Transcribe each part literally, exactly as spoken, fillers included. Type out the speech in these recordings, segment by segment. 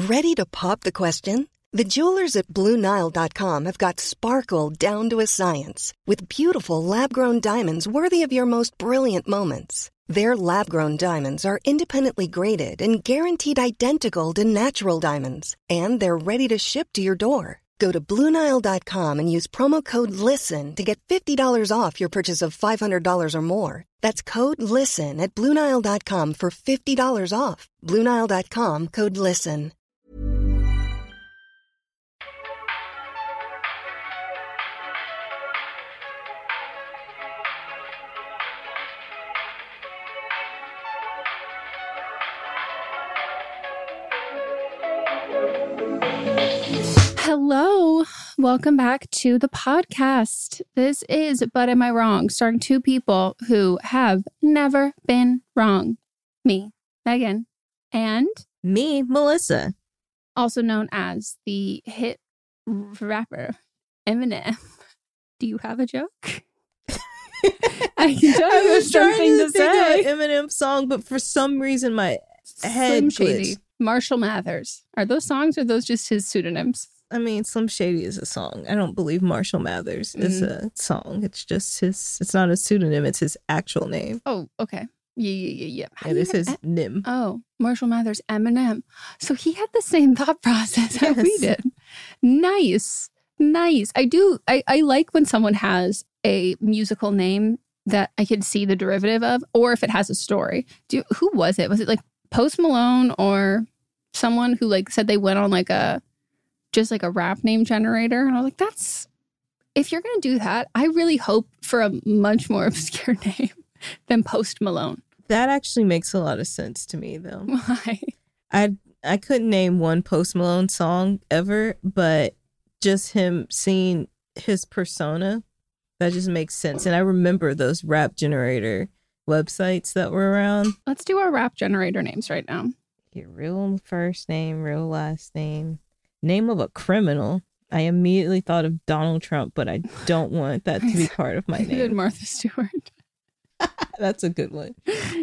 Ready to pop the question? The jewelers at Blue Nile dot com have got sparkle down to a science with beautiful lab-grown diamonds worthy of your most brilliant moments. Their lab-grown diamonds are independently graded and guaranteed identical to natural diamonds, and they're ready to ship to your door. Go to Blue Nile dot com and use promo code LISTEN to get fifty dollars off your purchase of five hundred dollars or more. That's code LISTEN at Blue Nile dot com for fifty dollars off. Blue Nile dot com, code LISTEN. Hello, welcome back to the podcast. This is But Am I Wrong? Starring two people who have never been wrong. Me, Megan, and me, Melissa. Also known as the hit rapper Eminem. Do you have a joke? I don't I was have trying something to to think say. of an Eminem song, but for some reason my head Slim Shady, glitched. Marshall Mathers. Are those songs or are those just his pseudonyms? I mean, Slim Shady is a song. I don't believe Marshall Mathers is Mm. a song. It's just his, it's not a pseudonym. It's his actual name. Oh, okay. Yeah, yeah, yeah, yeah. How It do you is have his em- nim. Oh, Marshall Mathers, Eminem. So he had the same thought process that we Yes. did. Nice. Nice. I do. I, I like when someone has a musical name that I can see the derivative of, or if it has a story. Do Who was it? Was it like Post Malone or someone who like said they went on like a, just like a rap name generator? And I was like, that's, if you're going to do that, I really hope for a much more obscure name than Post Malone. That actually makes a lot of sense to me, though. Why? I I couldn't name one Post Malone song ever, but just him seeing his persona, that just makes sense. And I remember those rap generator websites that were around. Let's do our rap generator names right now. Your real first name, real last name, name of a criminal. I immediately thought of Donald Trump, but I don't want that to be part of my I did name. Martha Stewart. That's a good one.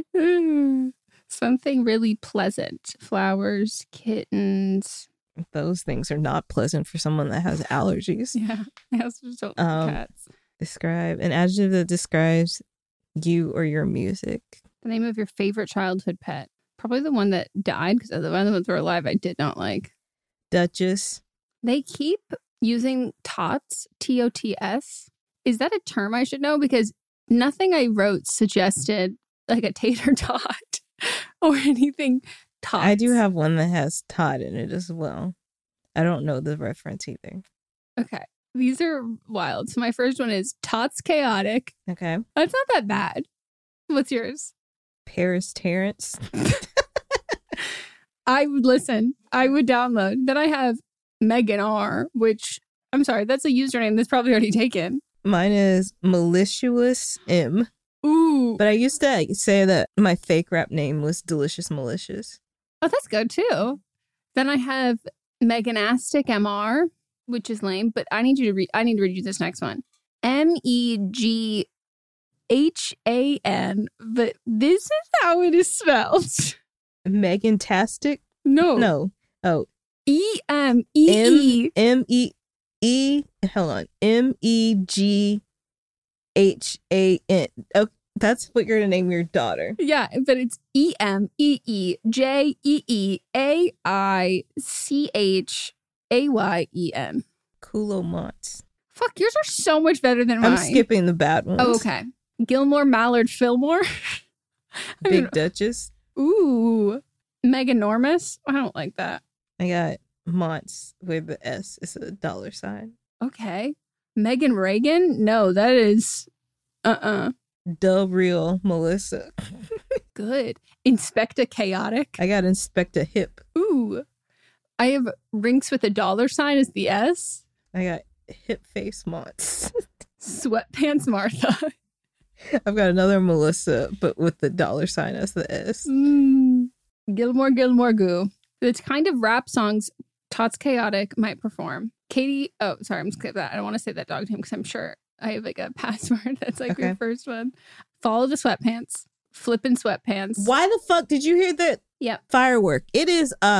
Something really pleasant. Flowers, kittens. Those things are not pleasant for someone that has allergies. Yeah, I also just don't Um, like cats. Describe an adjective that describes you or your music. The name of your favorite childhood pet. Probably the one that died, because the other ones that were alive I did not like. Duchess. They keep using tots, T O T S. Is that a term I should know? Because nothing I wrote suggested like a tater tot or anything tots. I do have one that has Todd in it as well. I don't know the reference either. Okay. These are wild. So my first one is Tots Chaotic. Okay. That's not that bad. What's yours? Paris Terrence. I would listen. I would download. Then I have Megan R, which, I'm sorry, that's a username that's probably already taken. Mine is Malicious M. Ooh. But I used to say that my fake rap name was Delicious Malicious. Oh, that's good too. Then I have Meganastic M R, which is lame, but I need you to read, I need to read you this next one. M E G H A N, but this is how it is spelled. Megantastic? No. No. Oh. E M E E. M E E. Hold on. M E G H A N. Oh, that's what you're going to name your daughter. Yeah, but it's E M E E J E E A I C H A Y E N. Coolomont. Fuck, yours are so much better than mine. I'm skipping the bad ones. Oh, okay. Gilmore Mallard Fillmore. I Big mean, Duchess. ooh. Meganormous. I don't like that. I got Monts with the S. It's a dollar sign. Okay. Megan Reagan? No, that is uh-uh. The real Melissa. Good. Inspector Chaotic. I got Inspector Hip. Ooh. I have Rinks with a dollar sign as the S. I got Hip Face Monts. Sweatpants Martha. I've got another Melissa, but with the dollar sign as the S. Mm. Gilmore Gilmore Goo. It's kind of rap songs Tots Chaotic might perform. Katie, oh, sorry, I'm skipping that. I don't want to say that dog name because I'm sure I have like a password that's like Okay. your first one. Follow the Sweatpants. Flippin' Sweatpants. Why the fuck did you hear that Yep. firework? It is uh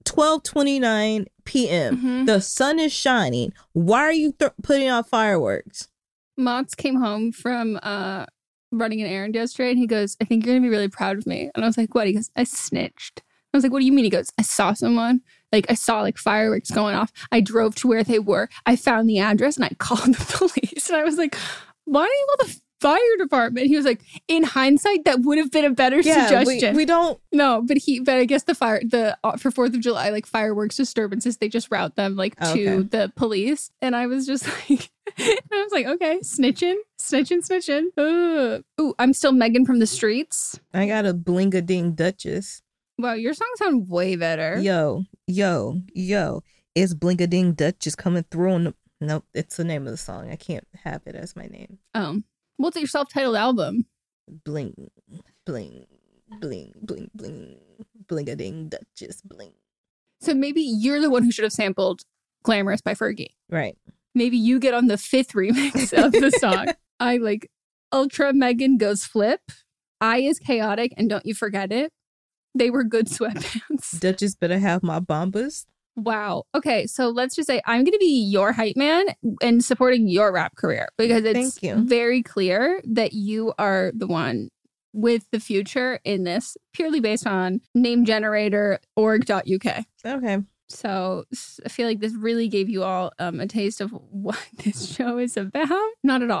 twelve twenty-nine p.m. Mhm. The sun is shining. Why are you th- putting out fireworks? Mott's came home from uh, running an errand yesterday, and he goes, I think you're going to be really proud of me. And I was like, what? He goes, I snitched. I was like, what do you mean? He goes, I saw someone. Like, I saw, like, fireworks going off. I drove to where they were. I found the address, and I called the police. And I was like, why don't you call the fire department? He was like, in hindsight, that would have been a better Yeah, suggestion. we, we don't. No, but he, but I guess the fire, the, uh, for fourth of July, like, fireworks disturbances, they just route them, like, Oh, to okay. the police. And I was just like, I was like, okay, snitching, snitching, snitching. Ugh. Ooh, I'm still Megan from the streets. I got a bling-a-ding Duchess. Wow, your songs sound way better. Yo, yo, yo. It's bling-a-ding Duchess coming through on the... Nope, it's the name of the song. I can't have it as my name. Oh, what's your self-titled album? Bling, bling, bling, bling, bling. Bling-a-ding Duchess, bling. So maybe you're the one who should have sampled Glamorous by Fergie. Right. Maybe you get on the fifth remix of the song. I like Ultra Megan goes flip. I is chaotic, and don't you forget it. They were good sweatpants. Duchess better have my bombas. Wow. Okay, so let's just say I'm going to be your hype man and supporting your rap career because it's Thank you. very clear that you are the one with the future in this, purely based on name generator org dot U K. Okay. So s- I feel like this really gave you all um, a taste of what this show is about. Not at all.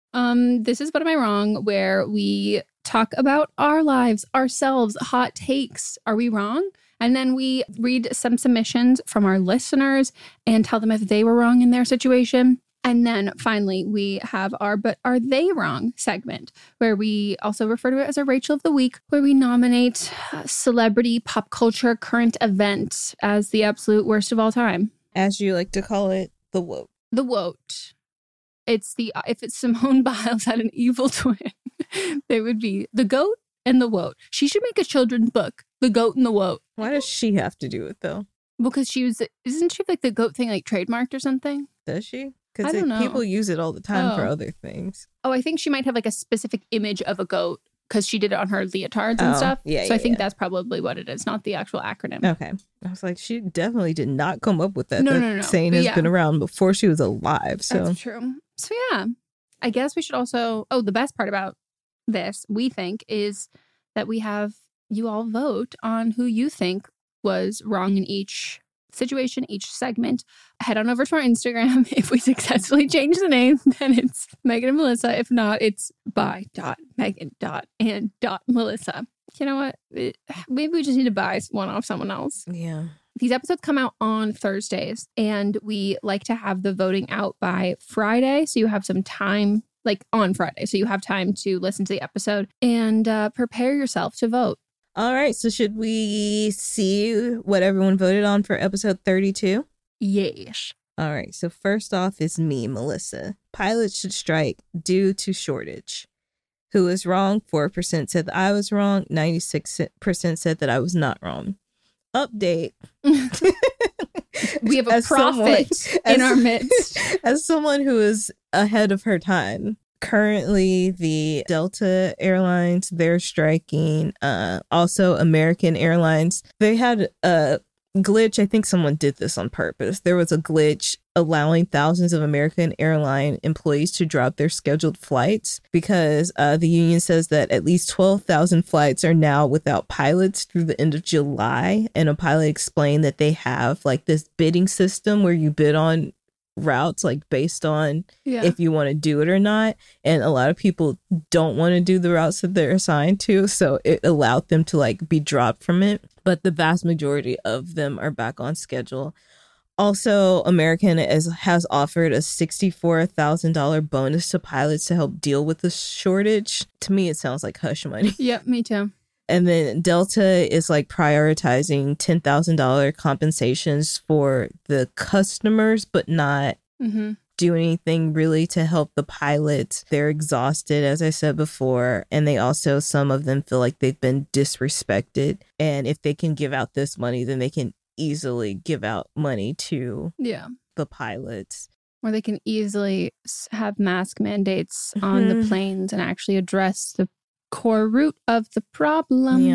Um, this is What Am I Wrong, where we talk about our lives, ourselves, hot takes. Are we wrong? And then we read some submissions from our listeners and tell them if they were wrong in their situation. And then finally, we have our But Are They Wrong segment, where we also refer to it as a Rachel of the Week, where we nominate uh, celebrity, pop culture, current event as the absolute worst of all time. As you like to call it, the woke. The woat. It's the, if it's Simone Biles had an evil twin, they would be the goat and the woat. She should make a children's book, The Goat and the Woat. Why does she have to do it, though? Because she was, isn't she like the goat thing like trademarked or something? Does she? I Because don't know. people use it all the time for Oh. other things. Oh, I think she might have like a specific image of a goat because she did it on her leotards and Oh, stuff. yeah, so I yeah, think yeah. that's probably what it is, not the actual acronym. Okay. I was like, she definitely did not come up with that. No, that no, no. saying But has yeah. been around before she was alive. So That's true. So yeah, I guess we should also, oh, the best part about this, we think, is that we have you all vote on who you think was wrong in each situation, each segment. Head on over to our Instagram. If we successfully change the name, then it's Megan and Melissa. If not, it's by dot Megan dot and dot Melissa. You know what? It- maybe we just need to buy one off someone else. yeah. These episodes come out on Thursdays, and we like to have the voting out by Friday. So you have some time, like on Friday. So you have time to listen to the episode and uh, prepare yourself to vote. All right. So should we see what everyone voted on for episode thirty-two? Yes. All right. So first off is me, Melissa. Pilots should strike due to shortage. Who is wrong? four percent said that I was wrong. ninety-six percent said that I was not wrong. Update. We have a As prophet someone- in as- our midst. As someone who is ahead of her time, currently the Delta Airlines, they're striking. Uh, also, American Airlines, they had a glitch. I think someone did this on purpose. There was a glitch allowing thousands of American airline employees to drop their scheduled flights because uh, the union says that at least twelve thousand flights are now without pilots through the end of July. And a pilot explained that they have like this bidding system where you bid on routes like based on Yeah. if you want to do it or not, and a lot of people don't want to do the routes that they're assigned to, so it allowed them to like be dropped from it, but the vast majority of them are back on schedule. Also, American is, has offered a sixty-four thousand dollars bonus to pilots to help deal with the shortage. To me, it sounds like hush money. Yep, me too. And then Delta is like prioritizing ten thousand dollars compensations for the customers, but not Mm-hmm. do anything really to help the pilots. They're exhausted, as I said before. And they also, some of them feel like they've been disrespected. And if they can give out this money, then they can easily give out money to Yeah. the pilots. Or they can easily s- have mask mandates on the Mhm. planes and actually address the core root of the problem. Yeah.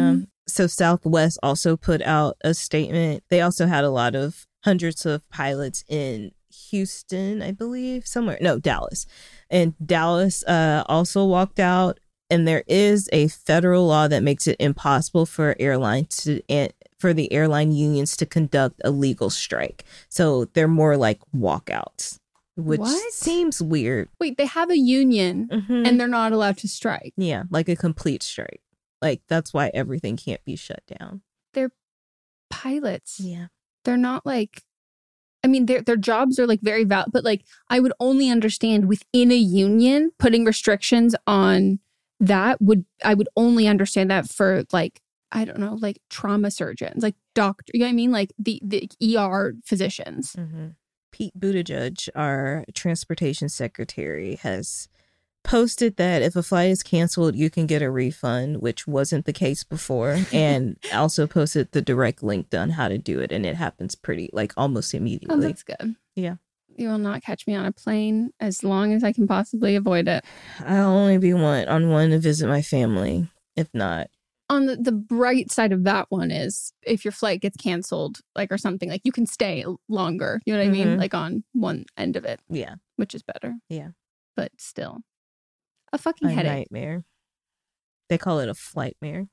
So Southwest also put out a statement. They also had a lot of hundreds of pilots in Houston, I believe, somewhere. No, Dallas. And Dallas uh, also walked out. And there is a federal law that makes it impossible for airlines to uh, for the airline unions to conduct a legal strike. So they're more like walkouts, which What? seems weird. Wait, they have a union Mm-hmm. and they're not allowed to strike. Yeah, like a complete strike. Like that's why everything can't be shut down. They're pilots. Yeah. They're not like, I mean, their their jobs are like very valid, but like I would only understand within a union putting restrictions on that would, I would only understand that for like, I don't know, like trauma surgeons, like doctor, you know what I mean? Like the, the E R physicians. Mm-hmm. Pete Buttigieg, our transportation secretary, has posted that if a flight is canceled, you can get a refund, which wasn't the case before. And also posted the direct link on how to do it. And it happens pretty, like almost Oh, immediately. that's good. Yeah. You will not catch me on a plane as long as I can possibly avoid it. I'll only be one on one to visit my family. If not, On the, the bright side of that one is if your flight gets canceled, like or something, like you can stay longer. You know what I mean? Mhm. Like on one end of it, yeah, which is better. Yeah. But still, a fucking a headache. nightmare. They call it a flightmare.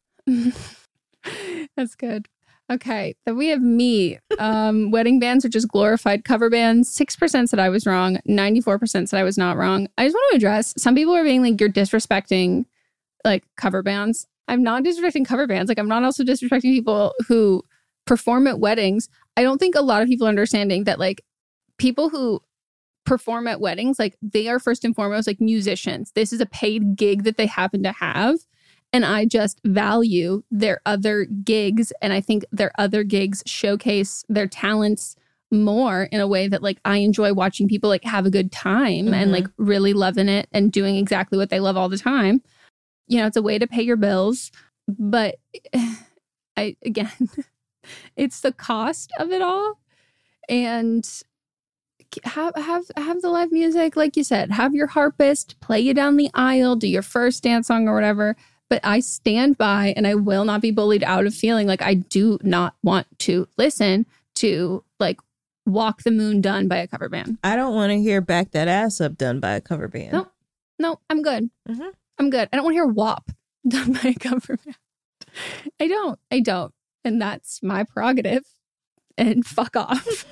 That's good. Okay, then we have me. Um, wedding bands are just glorified cover bands. six percent said I was wrong. ninety-four percent said I was not wrong. I just want to address, some people are being like, you're disrespecting like cover bands. I'm not disrespecting cover bands. Like I'm not also disrespecting people who perform at weddings. I don't think a lot of people are understanding that like people who perform at weddings, like they are first and foremost like musicians. This is a paid gig that they happen to have. And I just value their other gigs. And I think their other gigs showcase their talents more in a way that like I enjoy watching people like have a good time Mhm. and like really loving it and doing exactly what they love all the time. You know, it's a way to pay your bills. But I, again, it's the cost of it all. And have have have the live music, like you said, have your harpist play you down the aisle, do your first dance song or whatever. But I stand by and I will not be bullied out of feeling like I do not want to listen to like Walk the Moon done by a cover band. I don't want to hear Back That Ass Up done by a cover band. No, no, I'm good. Mm-hmm. I'm good. I don't want to hear W A P done by a cover band. I don't. I don't. And that's my prerogative. And fuck off.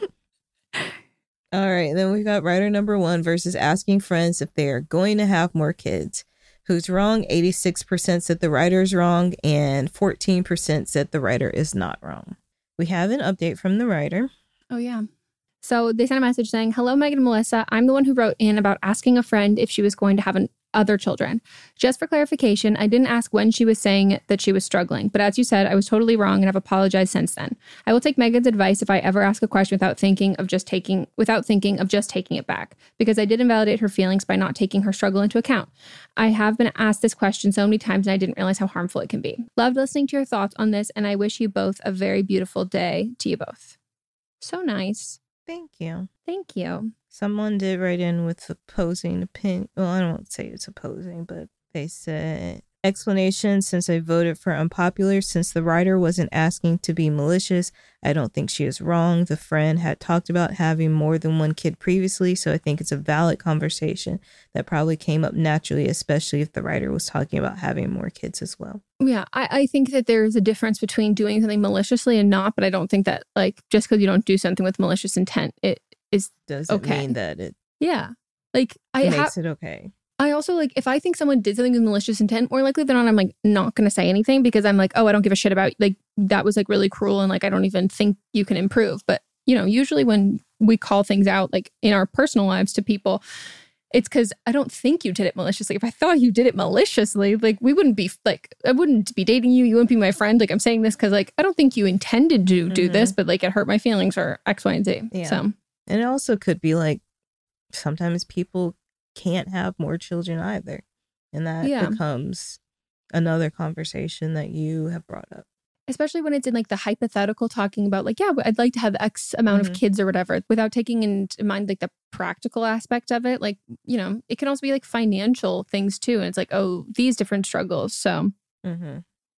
All right, then we've got writer number one versus asking friends if they are going to have more kids. Who's wrong? eighty-six percent said the writer is wrong and fourteen percent said the writer is not wrong. We have an update from the writer. Oh, yeah. So they sent a message saying, hello, Megan and Melissa. I'm the one who wrote in about asking a friend if she was going to have an other children. Just for clarification, I didn't ask when she was saying that she was struggling, but as you said, I was totally wrong and have apologized since then. I will take Megan's advice if I ever ask a question without thinking of just taking without thinking of just taking it back, because I did invalidate her feelings by not taking her struggle into account. I have been asked this question so many times and I didn't realize how harmful it can be. Loved listening to your thoughts on this, and I wish you both a very beautiful day. To you both. So nice. Thank you. Thank you. Someone did write in with opposing opinion. Well, I don't say it's opposing, but they said, explanation, since I voted for unpopular, since the writer wasn't asking to be malicious, I don't think she is wrong. The friend had talked about having more than one kid previously, so I think it's a valid conversation that probably came up naturally, especially if the writer was talking about having more kids as well. Yeah, I, I think that there's a difference between doing something maliciously and not, but I don't think that like just because you don't do something with malicious intent, it is Doesn't okay. mean that it Yeah. Like I makes ha- it okay. I also like if I think someone did something with malicious intent, more likely than not, I'm like not going to say anything because I'm like, oh, I don't give a shit about like that was like really cruel and like I don't even think you can improve. But you know, usually when we call things out like in our personal lives to people, it's because I don't think you did it maliciously. If I thought you did it maliciously, like we wouldn't be like I wouldn't be dating you. You wouldn't be my friend. Like I'm saying this because like I don't think you intended to do Mm-hmm. this, but like it hurt my feelings or X, Y, and Z. Yeah. So And it also could be like sometimes people can't have more children either. And that Yeah. becomes another conversation that you have brought up. especially when it's in like the hypothetical talking about like, yeah, I'd like to have X amount Mhm. of kids or whatever without taking into mind like the practical aspect of it. Like, you know, it can also be like financial things too. And it's like, oh, these different struggles. So Mm-hmm. yeah,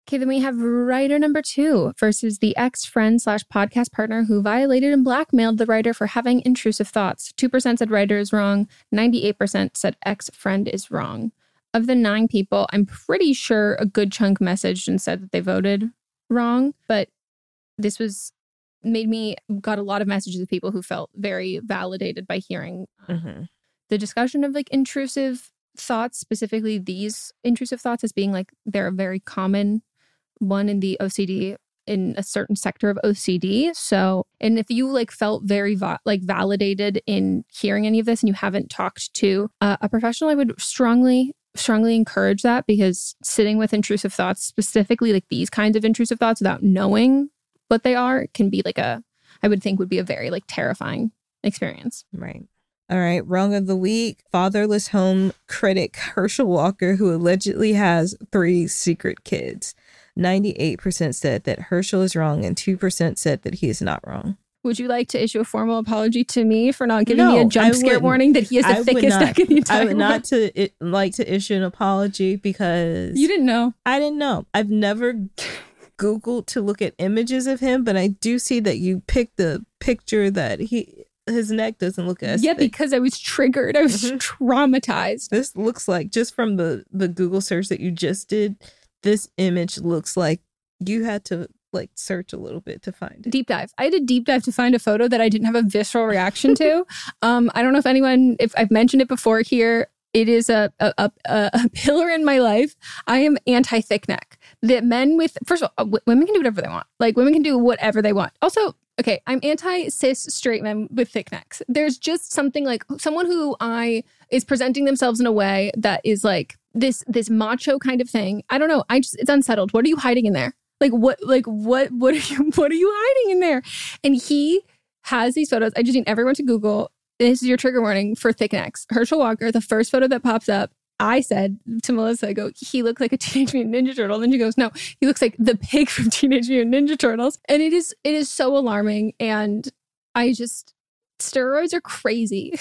Okay, then we have writer number two versus the ex-friend slash podcast partner who violated and blackmailed the writer for having intrusive thoughts. two percent said writer is wrong. ninety-eight percent said ex-friend is wrong. Of the nine people, I'm pretty sure a good chunk messaged and said that they voted wrong. But this was made me got a lot of messages of people who felt very validated by hearing mm-hmm. the discussion of like intrusive thoughts, specifically these intrusive thoughts as being like they're a very common one in the O C D, in a certain sector of O C D. So, and if you like felt very va- like validated in hearing any of this and you haven't talked to uh, a professional, I would strongly, strongly encourage that, because sitting with intrusive thoughts, specifically like these kinds of intrusive thoughts without knowing what they are, can be like a, I would think would be a very like terrifying experience. Right. All right. Wrong of the week. Fatherless home critic Herschel Walker, who allegedly has three secret kids. ninety-eight percent said that Herschel is wrong and two percent said that he is not wrong. Would you like to issue a formal apology to me for not giving no, me a jump scare warning that he is the I thickest neck in the entire I would world? not to it, like to issue an apology because... You didn't know. I didn't know. I've never Googled to look at images of him, but I do see that you picked the picture that he... his neck doesn't look as yeah thick. Because I was triggered. I was mm-hmm. traumatized. This looks like, just from the the Google search that you just did, this image looks like you had to like search a little bit to find it. Deep dive. I had a deep dive to find a photo that I didn't have a visceral reaction to. um I don't know if anyone, if I've mentioned it before here. It is a a, a, a pillar in my life. I am anti thick neck. That men with, first of all, w- women can do whatever they want. Like women can do whatever they want. Also, okay, I'm anti-cis straight men with thick necks. There's just something like someone who I is presenting themselves in a way that is like this this macho kind of thing. I don't know. I just, it's unsettled. What are you hiding in there? Like what like what what are you what are you hiding in there? And he has these photos. I just need everyone to Google. This is your trigger warning for thick necks. Herschel Walker, the first photo that pops up. I said to Melissa, I go, he looks like a Teenage Mutant Ninja Turtle. And then she goes, no, he looks like the pig from Teenage Mutant Ninja Turtles. And it is it is so alarming. And I just, steroids are crazy.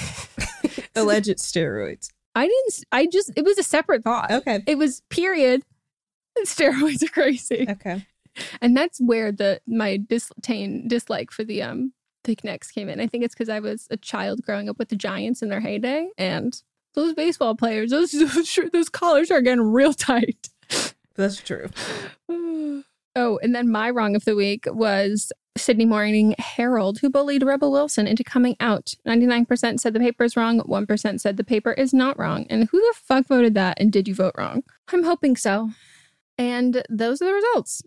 Alleged steroids. I didn't, I just, it was a separate thought. Okay. It was period. Steroids are crazy. Okay. And that's where the my disdain, dislike for the um thick necks came in. I think it's because I was a child growing up with the Giants in their heyday. And those baseball players, those those, those collars are getting real tight. That's true. Oh, and then my wrong of the week was Sydney Morning Herald, who bullied Rebel Wilson into coming out. ninety-nine percent said the paper is wrong. one percent said the paper is not wrong. And who the fuck voted that? And did you vote wrong? I'm hoping so. And those are the results.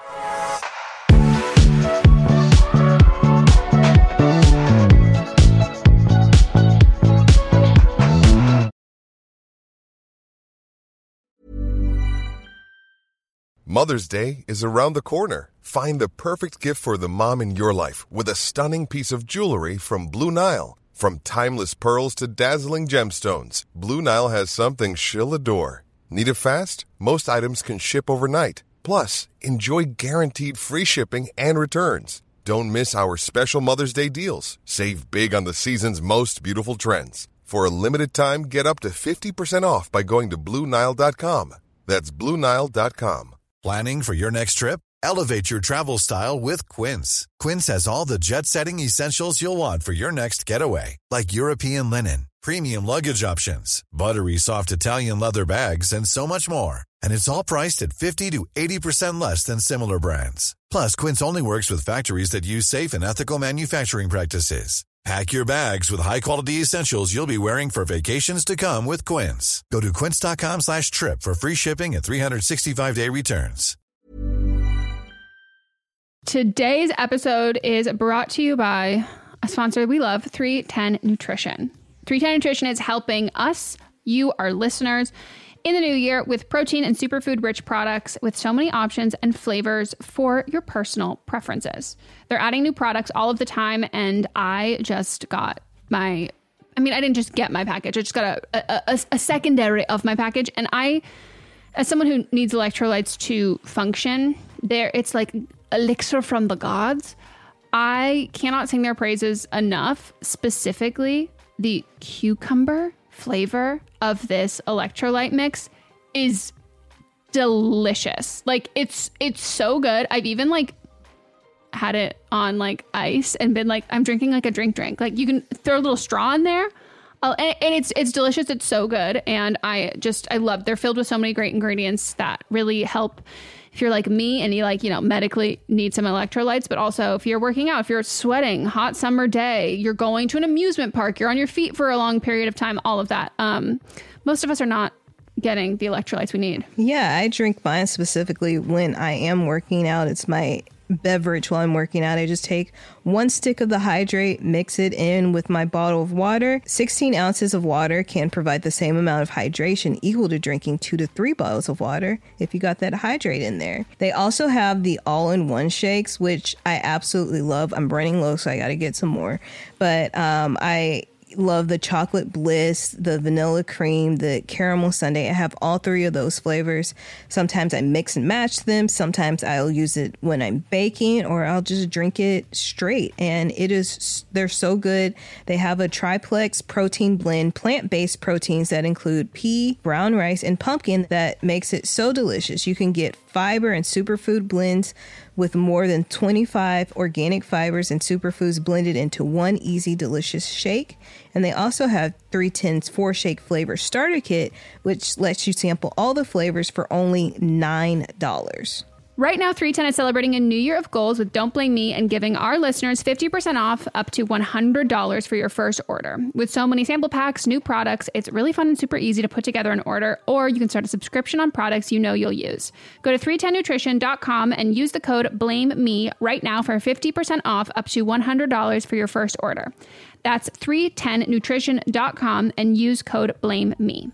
Mother's Day is around the corner. Find the perfect gift for the mom in your life with a stunning piece of jewelry from Blue Nile. From timeless pearls to dazzling gemstones, Blue Nile has something she'll adore. Need it fast? Most items can ship overnight. Plus, enjoy guaranteed free shipping and returns. Don't miss our special Mother's Day deals. Save big on the season's most beautiful trends. For a limited time, get up to fifty percent off by going to Blue Nile dot com. That's Blue Nile dot com. Planning for your next trip? Elevate your travel style with Quince. Quince has all the jet-setting essentials you'll want for your next getaway, like European linen, premium luggage options, buttery soft Italian leather bags, and so much more. And it's all priced at fifty to eighty percent less than similar brands. Plus, Quince only works with factories that use safe and ethical manufacturing practices. Pack your bags with high-quality essentials you'll be wearing for vacations to come with Quince. Go to quince.com slash trip for free shipping and three sixty-five day returns. Today's episode is brought to you by a sponsor we love, three ten Nutrition. three ten Nutrition is helping us, you, our listeners, in the new year with protein and superfood-rich products with so many options and flavors for your personal preferences. They're adding new products all of the time, and I just got my... I mean, I didn't just get my package. I just got a, a, a secondary of my package, and I, as someone who needs electrolytes to function, there it's like elixir from the gods. I cannot sing their praises enough, specifically the cucumber flavor of this electrolyte mix is delicious. Like it's it's so good. I've even like had it on like ice and been like, I'm drinking like a drink drink. Like you can throw a little straw in there. Oh, and, and it's it's delicious. It's so good. And I just, I love, they're filled with so many great ingredients that really help if you're like me and you like, you know, medically need some electrolytes, but also if you're working out, if you're sweating, hot summer day, you're going to an amusement park, you're on your feet for a long period of time, all of that. Um, most of us are not getting the electrolytes we need. Yeah, I drink mine specifically when I am working out. It's my beverage while I'm working out. I just take one stick of the hydrate, mix it in with my bottle of water. sixteen ounces of water can provide the same amount of hydration equal to drinking two to three bottles of water if you got that hydrate in there. They also have the all-in-one shakes, which I absolutely love. I'm running low, so I got to get some more. But um, I love the chocolate bliss, the vanilla cream, the caramel sundae. I have all three of those flavors. Sometimes I mix and match them. Sometimes I'll use it when I'm baking, or I'll just drink it straight. And it is, they're so good. They have a triplex protein blend, plant-based proteins that include pea, brown rice, and pumpkin that makes it so delicious. You can get fiber and superfood blends with more than twenty-five organic fibers and superfoods blended into one easy, delicious shake. And they also have three ten's four shake flavor starter kit, which lets you sample all the flavors for only nine dollars. Right now, three ten is celebrating a new year of goals with Don't Blame Me and giving our listeners fifty percent off up to one hundred dollars for your first order. With so many sample packs, new products, it's really fun and super easy to put together an order, or you can start a subscription on products you know you'll use. Go to three ten nutrition dot com and use the code BLAMEME right now for fifty percent off up to one hundred dollars for your first order. That's three ten nutrition dot com and use code BLAMEME.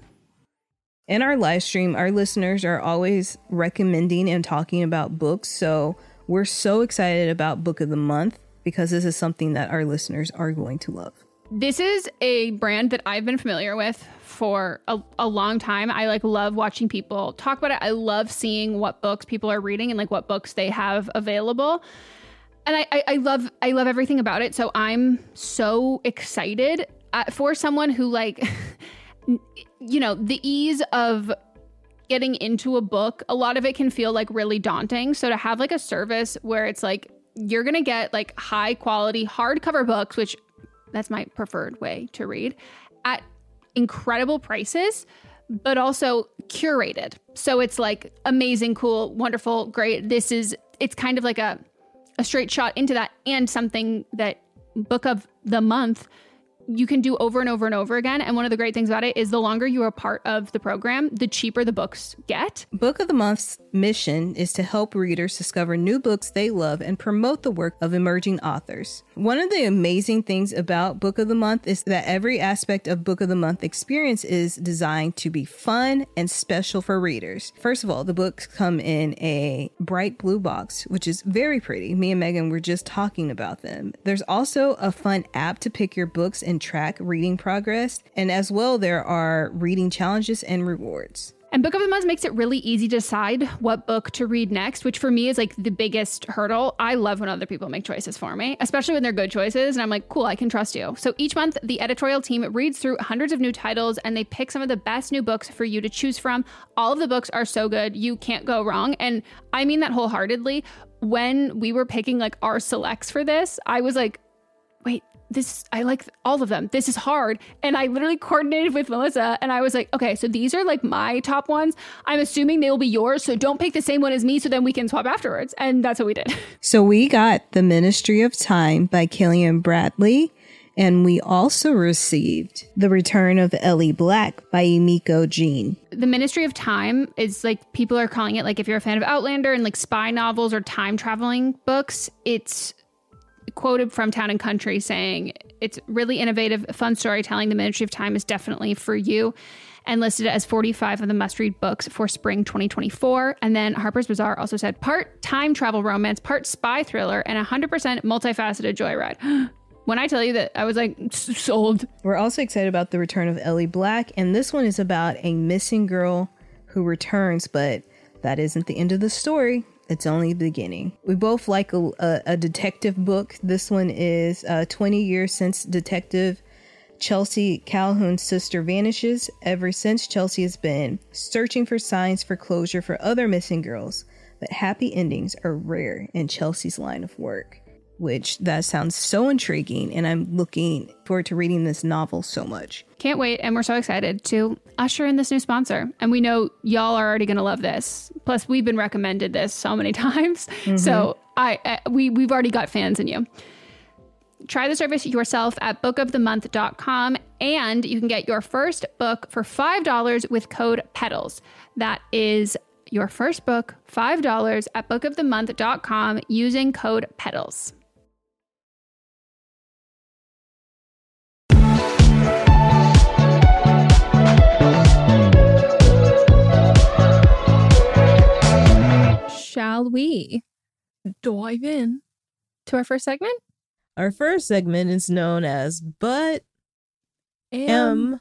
In our live stream, our listeners are always recommending and talking about books. So we're so excited about Book of the Month because this is something that our listeners are going to love. This is a brand that I've been familiar with for a, a long time. I like love watching people talk about it. I love seeing what books people are reading and like what books they have available. And I, I, I love I love everything about it. So I'm so excited uh, for someone who like... you know, the ease of getting into a book, a lot of it can feel like really daunting. So to have like a service where it's like, you're going to get like high quality hardcover books, which that's my preferred way to read, at incredible prices, but also curated. So it's like amazing, cool, wonderful, great. This is, it's kind of like a, a straight shot into that, and something that Book of the Month you can do over and over and over again. And one of the great things about it is the longer you are part of the program, the cheaper the books get. Book of the Month's mission is to help readers discover new books they love and promote the work of emerging authors. One of the amazing things about Book of the Month is that every aspect of Book of the Month experience is designed to be fun and special for readers. First of all, the books come in a bright blue box, which is very pretty. Me and Megan were just talking about them. There's also a fun app to pick your books and track reading progress. And as well, there are reading challenges and rewards. And Book of the Month makes it really easy to decide what book to read next, which for me is like the biggest hurdle. I love when other people make choices for me, especially when they're good choices. And I'm like, cool, I can trust you. So each month, the editorial team reads through hundreds of new titles and they pick some of the best new books for you to choose from. All of the books are so good. You can't go wrong. And I mean that wholeheartedly. When we were picking like our selects for this, I was like, wait, this, I like all of them. This is hard. And I literally coordinated with Melissa and I was like, okay, so these are like my top ones. I'm assuming they will be yours. So don't pick the same one as me so then we can swap afterwards. And that's what we did. So we got The Ministry of Time by Killian Bradley. And we also received The Return of Ellie Black by Emiko Jean. The Ministry of Time is like, people are calling it, like if you're a fan of Outlander and like spy novels or time traveling books, it's quoted from Town and Country saying it's really innovative, fun storytelling. The Ministry of Time is definitely for you, and listed as forty-five of the must-read books for spring twenty twenty-four. And then Harper's Bazaar also said part time travel romance, part spy thriller, and one hundred percent multifaceted joyride. When I tell you that, I was like, sold. We're also excited about The Return of Ellie Black, and this one is about a missing girl who returns, but that isn't the end of the story. It's only the beginning. We both like a, a, a detective book. This one is uh, twenty years since Detective Chelsea Calhoun's sister vanishes. Ever since, Chelsea has been searching for signs for closure for other missing girls, but happy endings are rare in Chelsea's line of work. Which, that sounds so intriguing, and I'm looking forward to reading this novel so much. Can't wait, and we're so excited to usher in this new sponsor. And we know y'all are already going to love this. Plus, we've been recommended this so many times. Mm-hmm. So I, I we, we've already got fans in you. Try the service yourself at book of the month dot com, and you can get your first book for five dollars with code PETALS. That is your first book, five dollars at book of the month dot com using code PETALS. Shall we dive in to our first segment? Our first segment is known as But Am, Am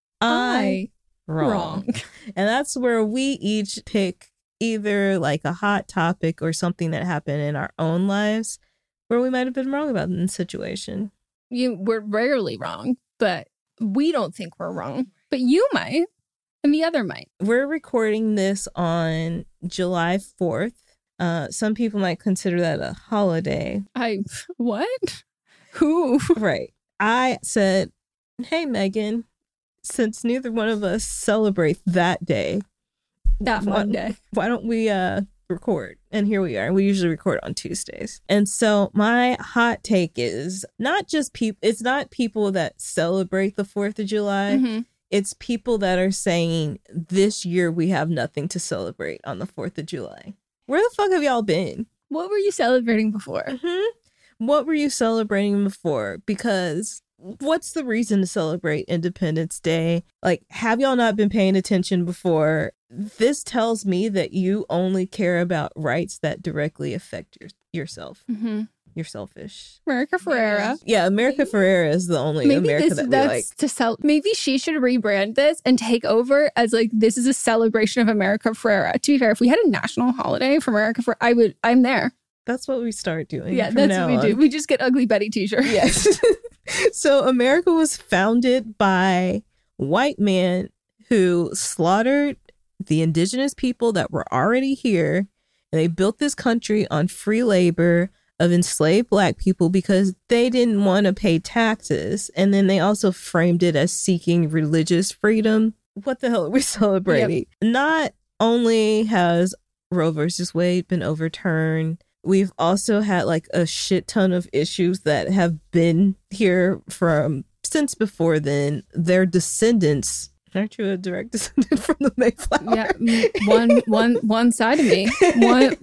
I, I wrong? wrong? And that's where we each pick either like a hot topic or something that happened in our own lives where we might have been wrong about in the situation. You, we're rarely wrong, but we don't think we're wrong. But you might, and the other might. We're recording this on July fourth. Uh, some people might consider that a holiday. I, what? Who? Right. I said, hey, Megan, since neither one of us celebrate that day, That why, one day. why don't we uh, record? And here we are. We usually record on Tuesdays. And so my hot take is not just people, it's not people that celebrate the fourth of July. Mm-hmm. It's people that are saying this year we have nothing to celebrate on the fourth of July. Where the fuck have y'all been? What were you celebrating before? Mm-hmm. What were you celebrating before? Because what's the reason to celebrate Independence Day? Like, have y'all not been paying attention before? This tells me that you only care about rights that directly affect your, yourself. Mm-hmm. You're selfish. America Ferrera. Yeah, America Ferrera is the only Maybe America this, that we that's like. to sell. Maybe she should rebrand this and take over as like this is a celebration of America Ferrera. To be fair, if we had a national holiday for America Ferrera, I would. I'm there. That's what we start doing. Yeah, from that's now what we on. do. We just get Ugly Betty t-shirts. Yes. So America was founded by white men who slaughtered the indigenous people that were already here. And they built this country on free labor of enslaved black people because they didn't want to pay taxes. And then they also framed it as seeking religious freedom. What the hell are we celebrating? Yep. Not only has Roe versus Wade been overturned, we've also had like a shit ton of issues that have been here from since before then. Their descendants, aren't you a direct descendant from the Mayflower? Yeah, one, one, one side of me. One,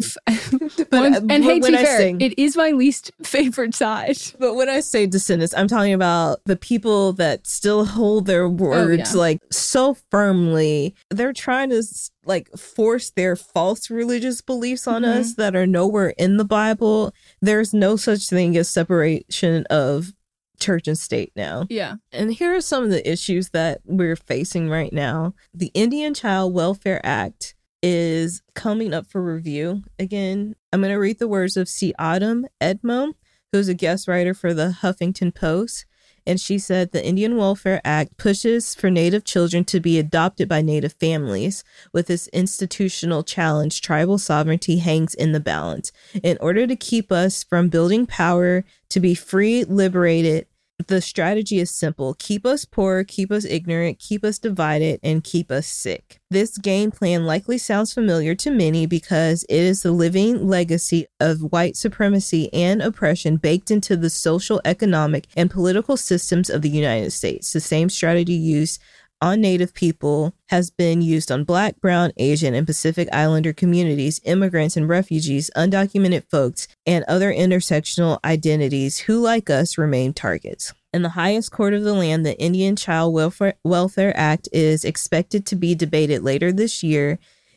one but, and hey, to be fair, say, it is my least favorite side. But when I say descendants, I'm talking about the people that still hold their words oh, yeah. like so firmly. They're trying to like force their false religious beliefs on mm-hmm. us that are nowhere in the Bible. There's no such thing as separation of church and state now. Yeah. And here are some of the issues that we're facing right now. The Indian Child Welfare Act is coming up for review again. I'm going to read the words of C. Autumn Edmo, who's a guest writer for the Huffington Post. And she said the Indian Welfare Act pushes for Native children to be adopted by Native families. With this institutional challenge, tribal sovereignty hangs in the balance. In order to keep us from building power to be free, liberated, the strategy is simple. Keep us poor, keep us ignorant, keep us divided, and keep us sick. This game plan likely sounds familiar to many because it is the living legacy of white supremacy and oppression baked into the social, economic, and political systems of the United States. The same strategy used on Native people has been used on Black, Brown, Asian, and Pacific Islander communities, immigrants and refugees, undocumented folks, and other intersectional identities who, like us, remain targets. In the highest court of the land, the Indian Child Welfare, Welfare Act is expected to be debated later this year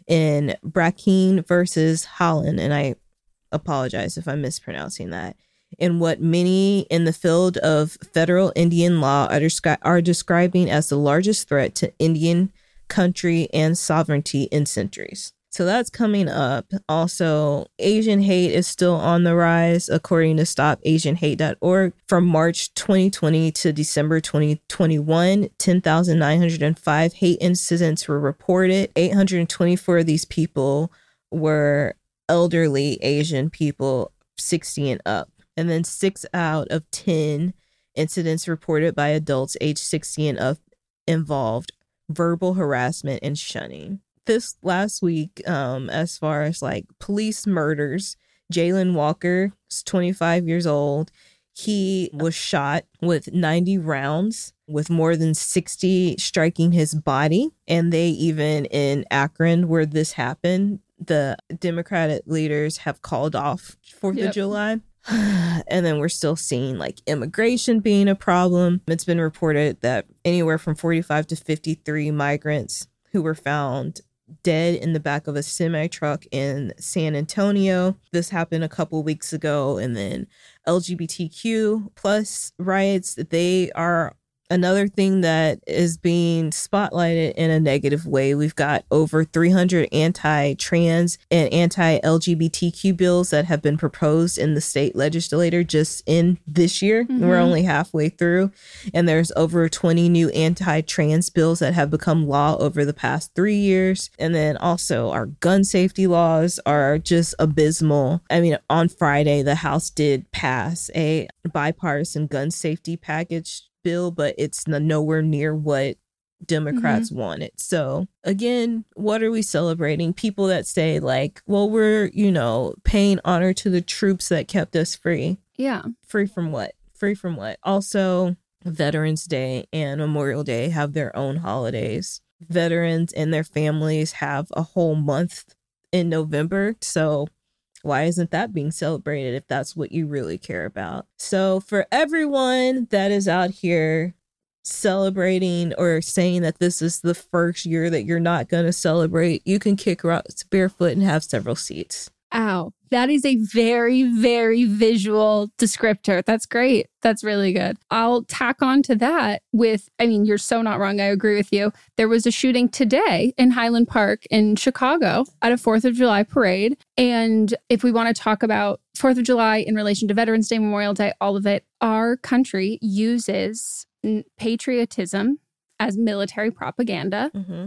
in Brackeen versus Holland, and I apologize if I'm mispronouncing that, in what many in the field of federal Indian law are, descri- are describing as the largest threat to Indian country and sovereignty in centuries. So that's coming up. Also, Asian hate is still on the rise, according to stop asian hate dot org. From March twenty twenty to December twenty twenty-one, ten thousand nine hundred five hate incidents were reported. eight hundred twenty-four of these people were elderly Asian people sixty and up. And then six out of ten incidents reported by adults aged sixty and up involved verbal harassment and shunning. This last week, um, as far as like police murders, Jalen Walker is twenty-five years old. He was shot with ninety rounds, with more than sixty striking his body. And they even in Akron, where this happened, the Democratic leaders have called off fourth of July. And then we're still seeing like immigration being a problem. It's been reported that anywhere from forty-five to fifty-three migrants who were found dead in the back of a semi truck in San Antonio. This happened a couple weeks ago. And then L G B T Q plus riots, they are another thing that is being spotlighted in a negative way. We've got over three hundred anti-trans and anti-L G B T Q bills that have been proposed in the state legislature just in this year. Mm-hmm. We're only halfway through. And there's over twenty new anti-trans bills that have become law over the past three years. And then also our gun safety laws are just abysmal. I mean, on Friday, the House did pass a bipartisan gun safety package bill, but it's nowhere near what Democrats mm-hmm. wanted. So again, what are we celebrating? People that say like, well, we're, you know, paying honor to the troops that kept us free. Yeah. Free from what? Free from what? Also, Veterans Day and Memorial Day have their own holidays. Veterans and their families have a whole month in November. So why isn't that being celebrated if that's what you really care about? So for everyone that is out here celebrating or saying that this is the first year that you're not going to celebrate, you can kick rocks barefoot and have several seats. Ow. That is a very, very visual descriptor. That's great. That's really good. I'll tack on to that with, I mean, you're so not wrong. I agree with you. There was a shooting today in Highland Park in Chicago at a fourth of July parade. And if we want to talk about fourth of July in relation to Veterans Day, Memorial Day, all of it, our country uses patriotism as military propaganda. Mm-hmm.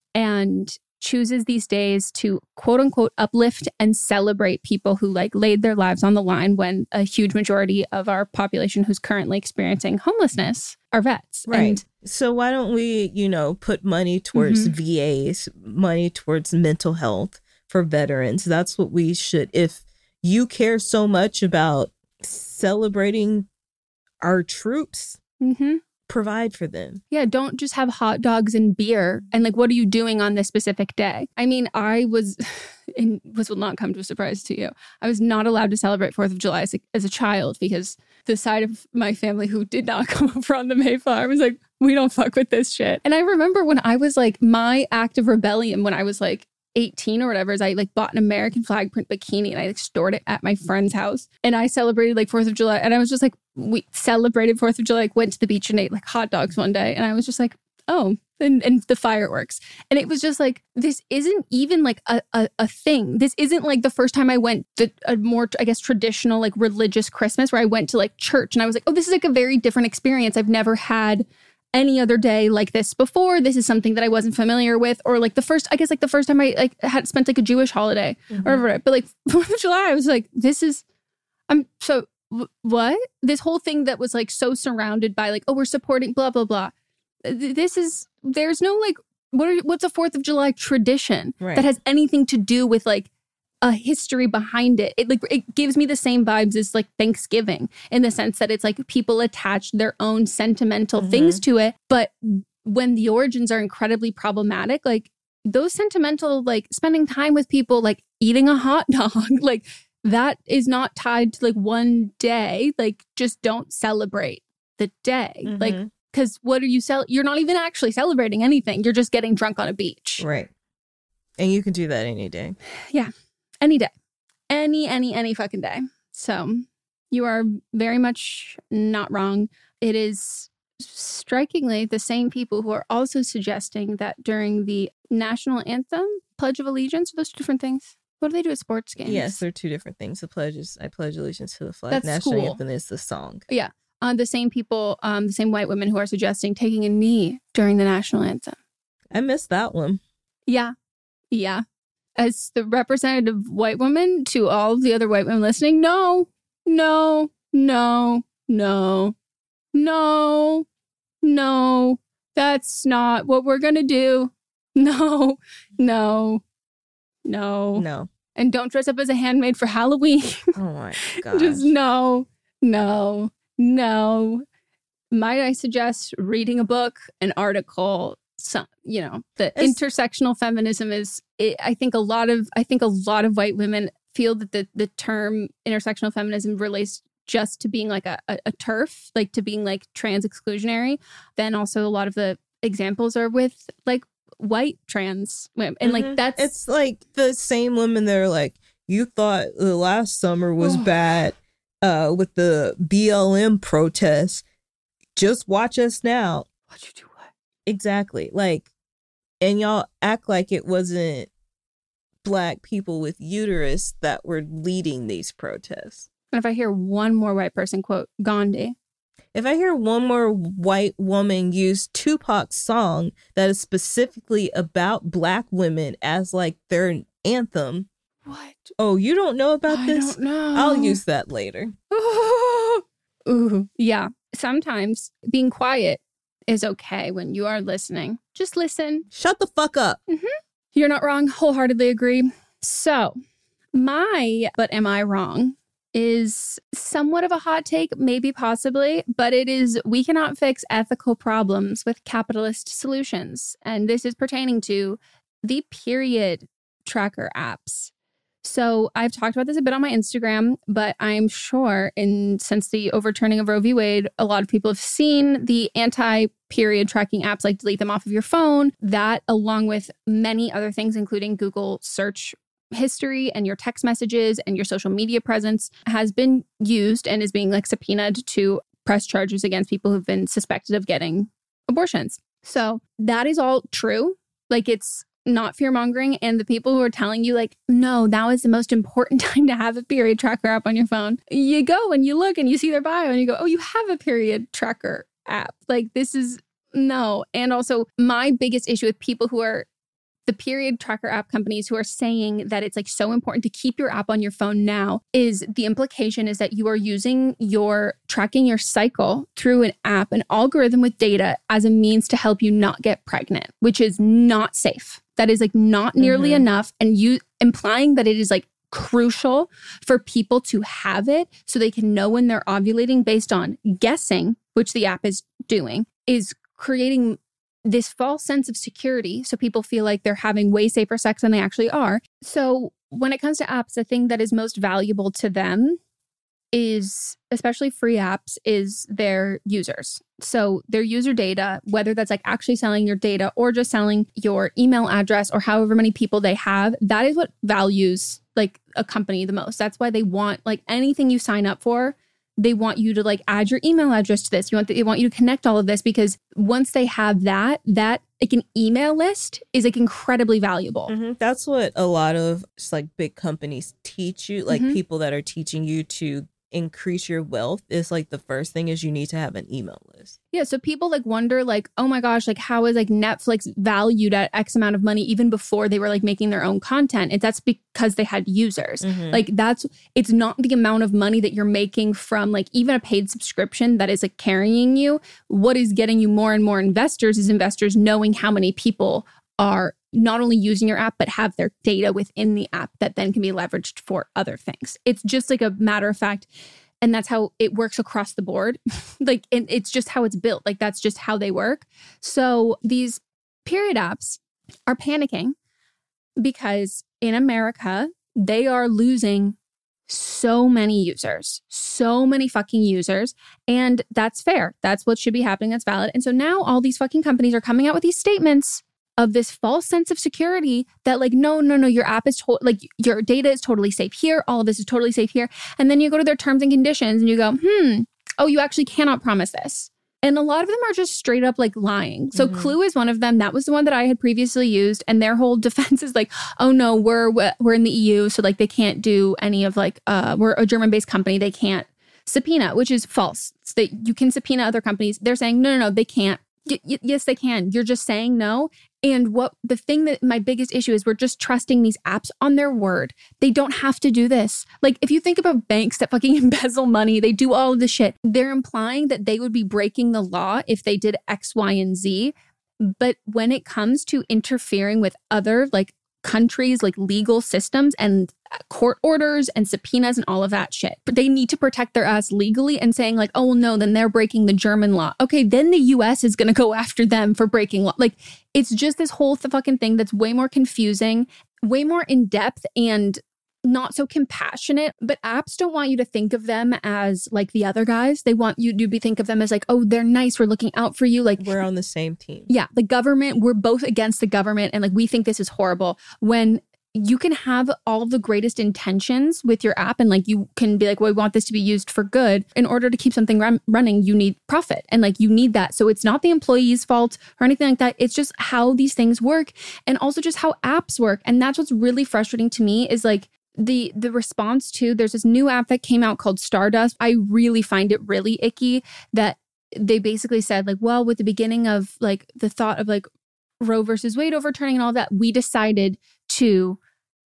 And chooses these days to quote unquote uplift and celebrate people who like laid their lives on the line when a huge majority of our population who's currently experiencing homelessness are vets. Right. And so why don't we, you know, put money towards mm-hmm. V As, money towards mental health for veterans? That's what we should. If you care so much about celebrating our troops, mm-hmm. provide for them. Yeah, don't just have hot dogs and beer. And like, what are you doing on this specific day? I mean, I was, and this will not come to a surprise to you, I was not allowed to celebrate fourth of July as a, as a child because the side of my family who did not come over on the Mayflower was like, we don't fuck with this shit. And I remember when I was like, my act of rebellion when I was like eighteen or whatever is I like bought an American flag print bikini and I like stored it at my friend's house and I celebrated like fourth of July and I was just like, we celebrated fourth of July, like went to the beach and ate like hot dogs one day and I was just like, oh, and, and the fireworks. And it was just like, this isn't even like a, a, a thing. This isn't like the first time I went to a more, I guess, traditional like religious Christmas where I went to like church and I was like, oh, this is like a very different experience. I've never had any other day like this before. This is something that I wasn't familiar with. Or like the first, I guess like the first time I like had spent like a Jewish holiday mm-hmm. or whatever. But like fourth of July, I was like, this is, I'm so, w- what? This whole thing that was like so surrounded by like, oh, we're supporting blah, blah, blah. This is, there's no like, what are, what's a fourth of July tradition right. that has anything to do with like a history behind it. It like it gives me the same vibes as like Thanksgiving in the sense that it's like people attach their own sentimental mm-hmm. things to it. But when the origins are incredibly problematic, like those sentimental, like spending time with people, like eating a hot dog, like that is not tied to like one day. Like just don't celebrate the day. Mm-hmm. Like, because what are you cel- You're not even actually celebrating anything. You're just getting drunk on a beach. Right. And you can do that any day. Yeah. Any day. Any, any, any fucking day. So you are very much not wrong. It is strikingly the same people who are also suggesting that during the national anthem, Pledge of Allegiance, are those two different things? What do they do at sports games? Yes, they're two different things. The pledge is, I pledge allegiance to the flag. That's National cool. anthem is the song. Yeah. Uh, the same people, um, the same white women who are suggesting taking a knee during the national anthem. I missed that one. Yeah. Yeah. As the representative white woman to all of the other white women listening, no, no, no, no, no, no, that's not what we're going to do. No, no, no. No. And don't dress up as a handmaid for Halloween. Oh my gosh. Just no, no, no. Might I suggest reading a book, an article, some, you know, the It's, intersectional feminism is, it, I think a lot of, I think a lot of white women feel that the, the term intersectional feminism relates just to being like a, a, a turf, like to being like trans exclusionary. Then also a lot of the examples are with like white trans women. And mm-hmm. like that's... It's like the same women that are like, you thought the last summer was Oh. bad uh, with the B L M protests. Just watch us now. What'd you do what? Exactly. Like, and y'all act like it wasn't Black people with uterus that were leading these protests. And if I hear one more white person quote Gandhi, If I hear one more white woman use Tupac's song that is specifically about Black women as like their anthem, what? oh, you don't know about I this? don't know. I'll use that later. Ooh, yeah. Sometimes being quiet is okay when you are listening. Just listen. Shut the fuck up. You're not wrong. Wholeheartedly agree. So, my but am I wrong is somewhat of a hot take, maybe possibly, but it is we cannot fix ethical problems with capitalist solutions. And this is pertaining to the period tracker apps. So I've talked about this a bit on my Instagram, but I'm sure in since the overturning of Roe v. Wade, a lot of people have seen the anti-period tracking apps, like delete them off of your phone. That, along with many other things, including Google search history and your text messages and your social media presence, has been used and is being like subpoenaed to press charges against people who've been suspected of getting abortions. So that is all true. Like, it's not fear-mongering. And the people who are telling you like, no, now is the most important time to have a period tracker app on your phone. You go and you look and you see their bio and you go, oh, you have a period tracker app. Like, this is no. And also my biggest issue with people who are the period tracker app companies who are saying that it's like so important to keep your app on your phone now is the implication is that you are using your tracking your cycle through an app, an algorithm with data as a means to help you not get pregnant, which is not safe. That is like not nearly Mm-hmm. enough. And you implying that it is like crucial for people to have it so they can know when they're ovulating based on guessing, which the app is doing, is creating this false sense of security. So people feel like they're having way safer sex than they actually are. So when it comes to apps, the thing that is most valuable to them is, especially free apps, is their users. So their user data, whether that's like actually selling your data or just selling your email address or however many people they have, that is what values like a company the most. That's why they want like anything you sign up for, they want you to like add your email address to this. You want the, they want you to connect all of this, because once they have that, that like an email list is like incredibly valuable. Mm-hmm. That's what a lot of just, like big companies teach you, like Mhm. people that are teaching you to increase your wealth is like the first thing is you need to have an email list. Yeah, so people like wonder like, oh my gosh, like how is like Netflix valued at X amount of money even before they were like making their own content? And that's because they had users. Mhm. Like that's, it's not the amount of money that you're making from like even a paid subscription that is like carrying you. What is getting you more and more investors is investors knowing how many people are not only using your app, but have their data within the app that then can be leveraged for other things. It's just like a matter of fact. And that's how it works across the board. Like, and it's just how it's built. Like, that's just how they work. So these period apps are panicking because in America, they are losing so many users, so many fucking users. And that's fair. That's what should be happening. That's valid. And so now all these fucking companies are coming out with these statements of this false sense of security that like, no, no, no, your app is to- like your data is totally safe here. All of this is totally safe here. And then you go to their terms and conditions and you go, hmm, oh, you actually cannot promise this. And a lot of them are just straight up like lying. So Mm-hmm. Clue is one of them. That was the one that I had previously used. And their whole defense is like, oh no, we're we're in the E U. So like they can't do any of like, uh, we're a German-based company. They can't subpoena, which is false. So that you can subpoena other companies. They're saying, no, no, no, they can't. Y- y- yes, they can. You're just saying no. And what the thing that my biggest issue is, we're just trusting these apps on their word. They don't have to do this. Like, if you think about banks that fucking embezzle money, they do all of this shit. They're implying that they would be breaking the law if they did X, Y, and Z. But when it comes to interfering with other like countries, like legal systems and court orders and subpoenas and all of that shit, but they need to protect their ass legally, and saying like, oh, well, no, then they're breaking the German law. Okay, then the U S is going to go after them for breaking law. Like, it's just this whole th- fucking thing that's way more confusing, way more in depth, and not so compassionate. But apps don't want you to think of them as like the other guys. They want you to be think of them as like, oh, they're nice, we're looking out for you. Like, We're on the same team. yeah, the government, we're both against the government, and like we think this is horrible. When you can have all the greatest intentions with your app, and like you can be like, well, we want this to be used for good. In order to keep something run- running, you need profit, and like you need that. So it's not the employee's fault or anything like that. It's just how these things work, and also just how apps work. And that's what's really frustrating to me is like the the response to, there's this new app that came out called Stardust. I really find it really icky that they basically said like, well, with the beginning of like the thought of like Roe versus Wade overturning and all that, we decided to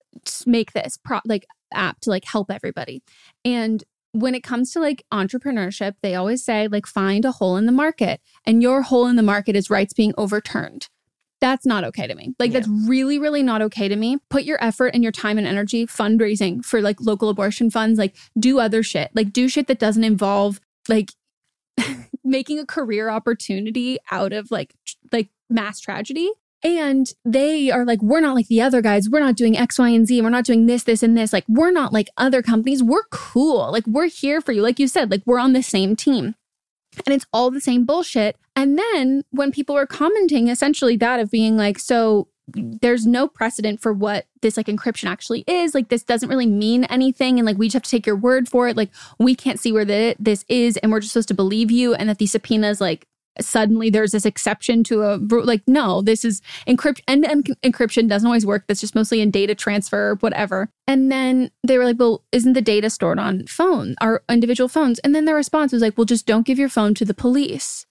make this pro- like app to like help everybody. And when it comes to like entrepreneurship, they always say like, find a hole in the market, and your hole in the market is rights being overturned. That's not okay to me. Like, Yeah. that's really, really not okay to me. Put your effort and your time and energy fundraising for like local abortion funds. Like, do other shit. Like, do shit that doesn't involve like making a career opportunity out of like tr- like mass tragedy. And they are like, we're not like the other guys. We're not doing X, Y, and Z. And we're not doing this, this, and this. Like, we're not like other companies. We're cool. Like, we're here for you. Like you said, like, we're on the same team. And it's all the same bullshit. And then when people are commenting essentially that of being like, so there's no precedent for what this like encryption actually is. Like, this doesn't really mean anything. And like, we just have to take your word for it. Like, we can't see where the, this is. And we're just supposed to believe you. And that these subpoenas, like, suddenly there's this exception to a, like, no, this is encrypt end-to-end encryption doesn't always work. That's just mostly in data transfer, whatever. And then they were like, well, isn't the data stored on phone, our individual phones? And then their response was like, well, just don't give your phone to the police.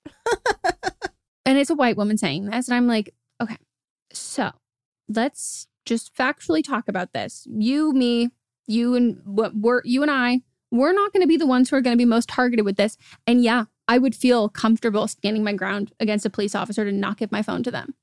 And it's a white woman saying this. And I'm like, okay, so let's just factually talk about this. You, me, you and what we're, you and I, we're not going to be the ones who are going to be most targeted with this. And yeah, I would feel comfortable standing my ground against a police officer to not give my phone to them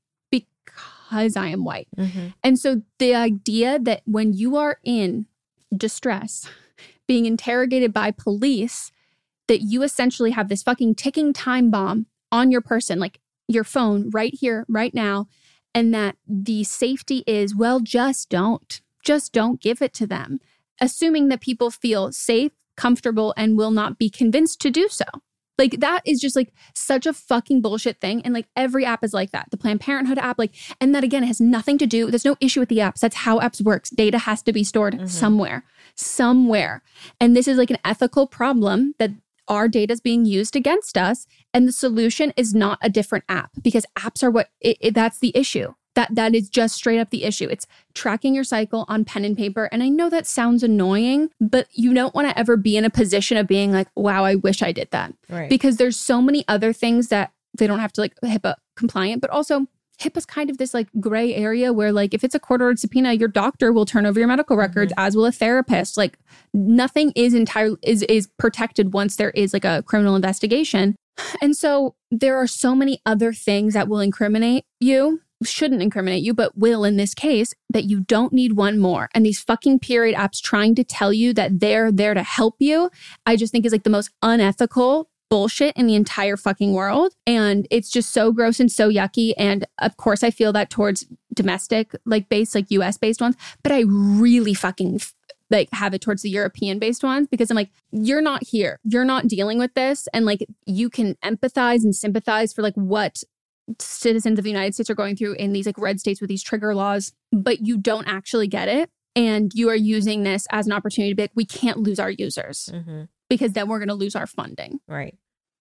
because I am white. Mm-hmm. And so the idea that when you are in distress, being interrogated by police, that you essentially have this fucking ticking time bomb on your person, like your phone right here, right now, and that the safety is, well, just don't, just don't give it to them, assuming that people feel safe, comfortable, and will not be convinced to do so. Like, that is just like such a fucking bullshit thing. And like every app is like that. The Planned Parenthood app, like, and that again has nothing to do, there's no issue with the apps. That's how apps works. Data has to be stored mm-hmm. somewhere, somewhere. And this is like an ethical problem that our data is being used against us. And the solution is not a different app, because apps are what, it, it, that's the issue. That that is just straight up the issue. It's tracking your cycle on pen and paper. And I know that sounds annoying, but you don't want to ever be in a position of being like, wow, I wish I did that. Right. Because there's so many other things that they don't have to like HIPAA compliant, but also HIPAA's kind of this like gray area where like if it's a court-ordered subpoena, your doctor will turn over your medical records, mm-hmm. as will a therapist. Like nothing is entirely is is protected once there is like a criminal investigation. And so there are so many other things that will incriminate you. Shouldn't incriminate you, but will in this case, that you don't need one more. And these fucking period apps trying to tell you that they're there to help you, I just think is like the most unethical bullshit in the entire fucking world. And it's just so gross and so yucky. And of course, I feel that towards domestic, like based, like U S based ones, but I really fucking like have it towards the European based ones, because I'm like, you're not here. You're not dealing with this. And like, you can empathize and sympathize for like what citizens of the United States are going through in these like red states with these trigger laws, but you don't actually get it. And you are using this as an opportunity to be like, we can't lose our users mm-hmm. because then we're going to lose our funding. Right.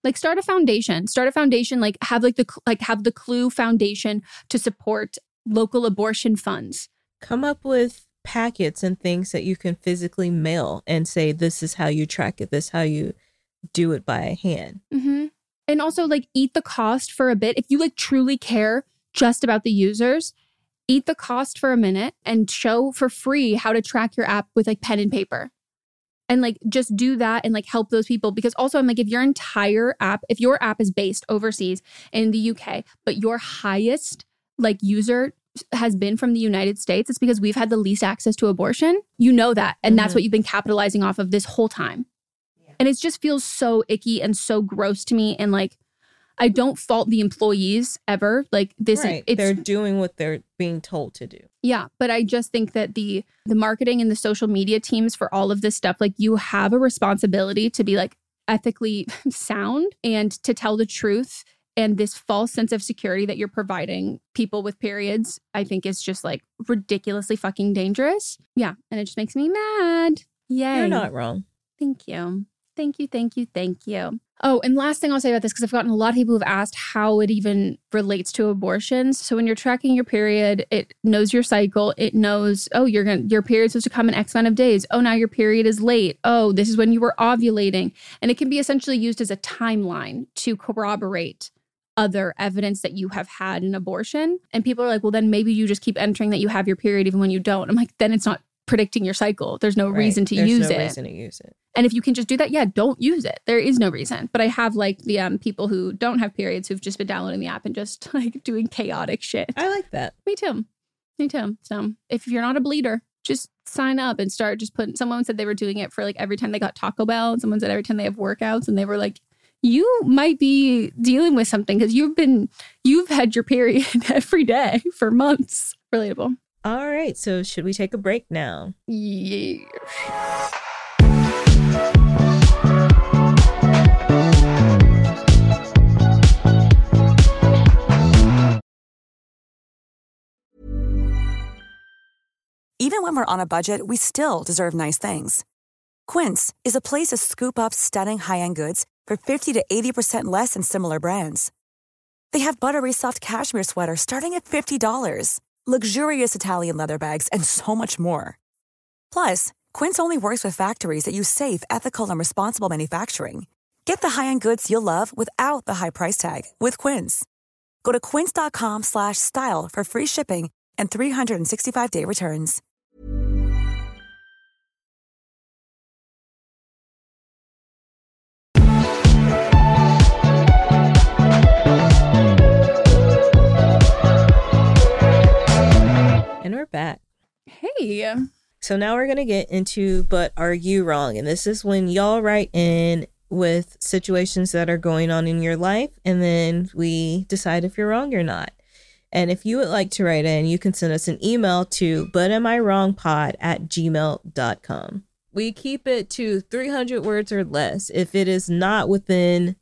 Like start a foundation, start a foundation, like have like the, like have the Clue Foundation to support local abortion funds. Come up with packets and things that you can physically mail and say, this is how you track it. This is how you do it by hand. Mm-hmm. And also like eat the cost for a bit. If you like truly care just about the users, eat the cost for a minute and show for free how to track your app with like pen and paper. And like just do that and like help those people. Because also I'm like, if your entire app, if your app is based overseas in the U K, but your highest like user has been from the United States, it's because we've had the least access to abortion. You know that. And mm-hmm. that's what you've been capitalizing off of this whole time. Yeah. And it just feels so icky and so gross to me. And like, I don't fault the employees ever. Like this right. is it's, they're doing what they're being told to do. Yeah. But I just think that the the marketing and the social media teams for all of this stuff, like you have a responsibility to be like ethically sound and to tell the truth. And this false sense of security that you're providing people with periods, I think is just like ridiculously fucking dangerous. Yeah. And it just makes me mad. Yay. You're not wrong. Thank you. Thank you. Thank you. Thank you. Oh, and last thing I'll say about this, because I've gotten a lot of people who've asked how it even relates to abortions. So when you're tracking your period, it knows your cycle. It knows, oh, you're gonna your period's supposed to come in X amount of days. Oh, now your period is late. Oh, this is when you were ovulating. And it can be essentially used as a timeline to corroborate other evidence that you have had an abortion. And people are like, well, then maybe you just keep entering that you have your period even when you don't. I'm like, then it's not predicting your cycle. There's no right. reason to There's use no it. reason to use it. And if you can just do that, yeah, don't use it. There is no reason. But I have like the um, people who don't have periods who've just been downloading the app and just like doing chaotic shit. I like that. Me too. Me too. So if you're not a bleeder, just sign up and start just putting, someone said they were doing it for like every time they got Taco Bell. And someone said every time they have workouts, and they were like, you might be dealing with something because you've been, you've had your period every day for months. Relatable. All right. So should we take a break now? Yeah. Even when we're on a budget, we still deserve nice things. Quince is a place to scoop up stunning high-end goods for fifty to eighty percent less than similar brands. They have buttery soft cashmere sweaters starting at fifty dollars, luxurious Italian leather bags, and so much more. Plus, Quince only works with factories that use safe, ethical, and responsible manufacturing. Get the high-end goods you'll love without the high price tag with Quince. Go to quince.com slash style for free shipping and three hundred sixty-five day returns. And we're back. Hey. So now we're going to get into, but are you wrong? And this is when y'all write in with situations that are going on in your life, and then we decide if you're wrong or not. And if you would like to write in, you can send us an email to butamIWrongPod at gmail dot com. We keep it to three hundred words or less. If it is not within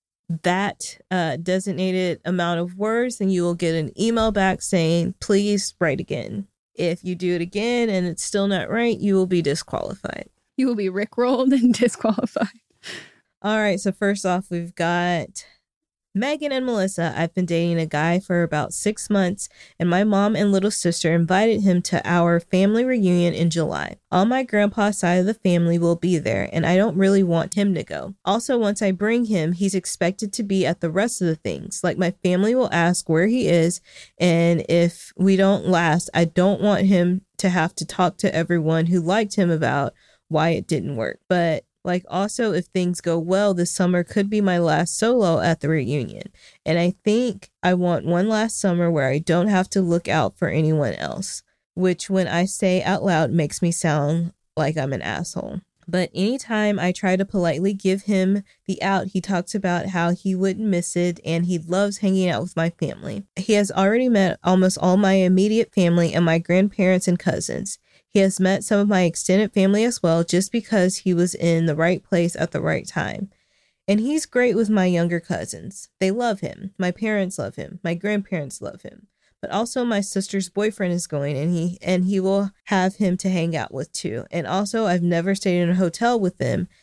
that uh, designated amount of words, then you will get an email back saying, please write again. If you do it again and it's still not right, you will be disqualified. You will be rickrolled and disqualified. All right. So first off, we've got Megan and Melissa. I've been dating a guy for about six months, and my mom and little sister invited him to our family reunion in July. All my grandpa's side of the family will be there, and I don't really want him to go. Also, once I bring him, he's expected to be at the rest of the things. Like, my family will ask where he is, and if we don't last, I don't want him to have to talk to everyone who liked him about why it didn't work. But like, also, if things go well, this summer could be my last solo at the reunion. And I think I want one last summer where I don't have to look out for anyone else, which when I say out loud makes me sound like I'm an asshole. But anytime I try to politely give him the out, he talks about how he wouldn't miss it and he loves hanging out with my family. He has already met almost all my immediate family and my grandparents and cousins. He has met some of my extended family as well, just because he was in the right place at the right time. And he's great with my younger cousins. They love him. My parents love him. My grandparents love him. But also my sister's boyfriend is going, and he and he will have him to hang out with too. And also, I've never stayed in a hotel with them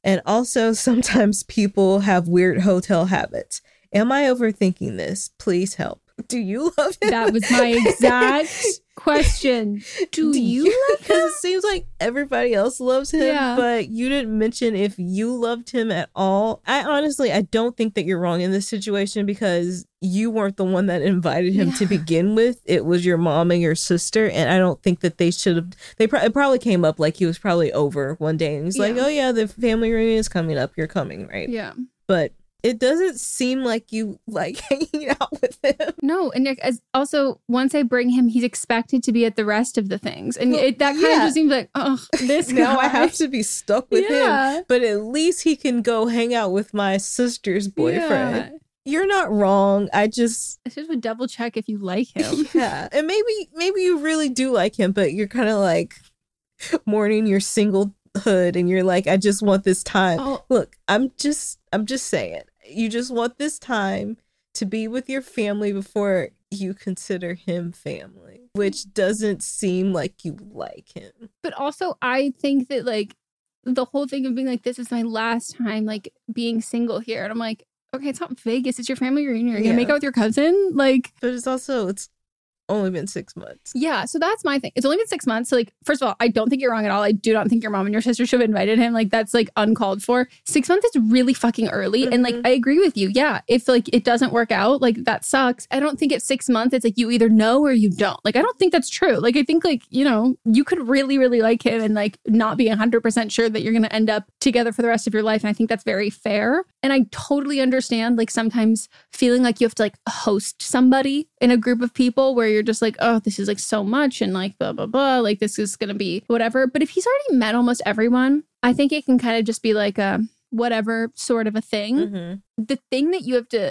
And also, sometimes people have weird hotel habits. Am I overthinking this? Please help. Do you love him? That was my exact question. Do, Do you, you love him? Because it seems like everybody else loves him, yeah. but you didn't mention if you loved him at all. I honestly, I don't think that you're wrong in this situation because you weren't the one that invited him yeah. to begin with. It was your mom and your sister, and I don't think that they should have. They pro- it probably came up like he was probably over one day, and he's yeah. like, "Oh yeah, the family reunion is coming up. You're coming, right?" Yeah, but. It doesn't seem like you like hanging out with him. No, and as also once I bring him, he's expected to be at the rest of the things, and well, it, that kind yeah. of just seems like, oh, this guy. Now I have to be stuck with yeah. him. But at least he can go hang out with my sister's boyfriend. Yeah. You're not wrong. I just I just would double check if you like him. Yeah, and maybe maybe you really do like him, but you're kind of like mourning your singlehood, and you're like, I just want this time. Oh. Look, I'm just I'm just saying. You just want this time to be with your family before you consider him family, which doesn't seem like you like him. But also, I think that, like, the whole thing of being like, this is my last time, like, being single here. And I'm like, okay, it's not Vegas. It's your family reunion. You're yeah. going to make out with your cousin? Like, but it's also, it's only been six months. Yeah, so that's my thing. It's only been six months. So, like, first of all, I don't think you're wrong at all. I do not think your mom and your sister should have invited him. Like, that's, like, uncalled for. Six months is really fucking early. Mm-hmm. And, like, I agree with you. Yeah, if, like, it doesn't work out, like, that sucks. I don't think at six months, it's, like, you either know or you don't. Like, I don't think that's true. Like, I think, like, you know, you could really, really like him and, like, not be one hundred percent sure that you're going to end up together for the rest of your life. And I think that's very fair. And I totally understand, like, sometimes feeling like you have to, like, host somebody in a group of people where you're just like, oh, this is like so much and like blah, blah, blah. Like this is going to be whatever. But if he's already met almost everyone, I think it can kind of just be like a whatever sort of a thing. Mm-hmm. The thing that you have to,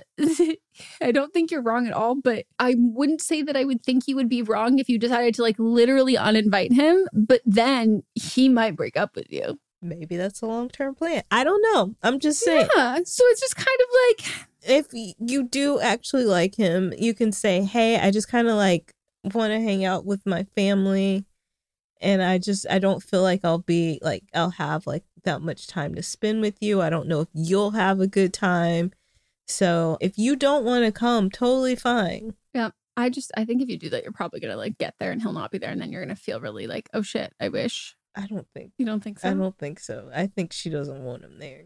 I don't think you're wrong at all, but I wouldn't say that I would think you would be wrong if you decided to like literally uninvite him, but then he might break up with you. Maybe that's a long-term plan. I don't know. I'm just saying. Yeah. So it's just kind of like, if you do actually like him, you can say, hey, I just kind of like want to hang out with my family. And I just, I don't feel like I'll be like, I'll have like that much time to spend with you. I don't know if you'll have a good time. So if you don't want to come, totally fine. Yeah. I just, I think if you do that, you're probably going to like get there and he'll not be there. And then you're going to feel really like, oh shit, I wish. I don't think. You don't think so? I don't think so. I think she doesn't want him there.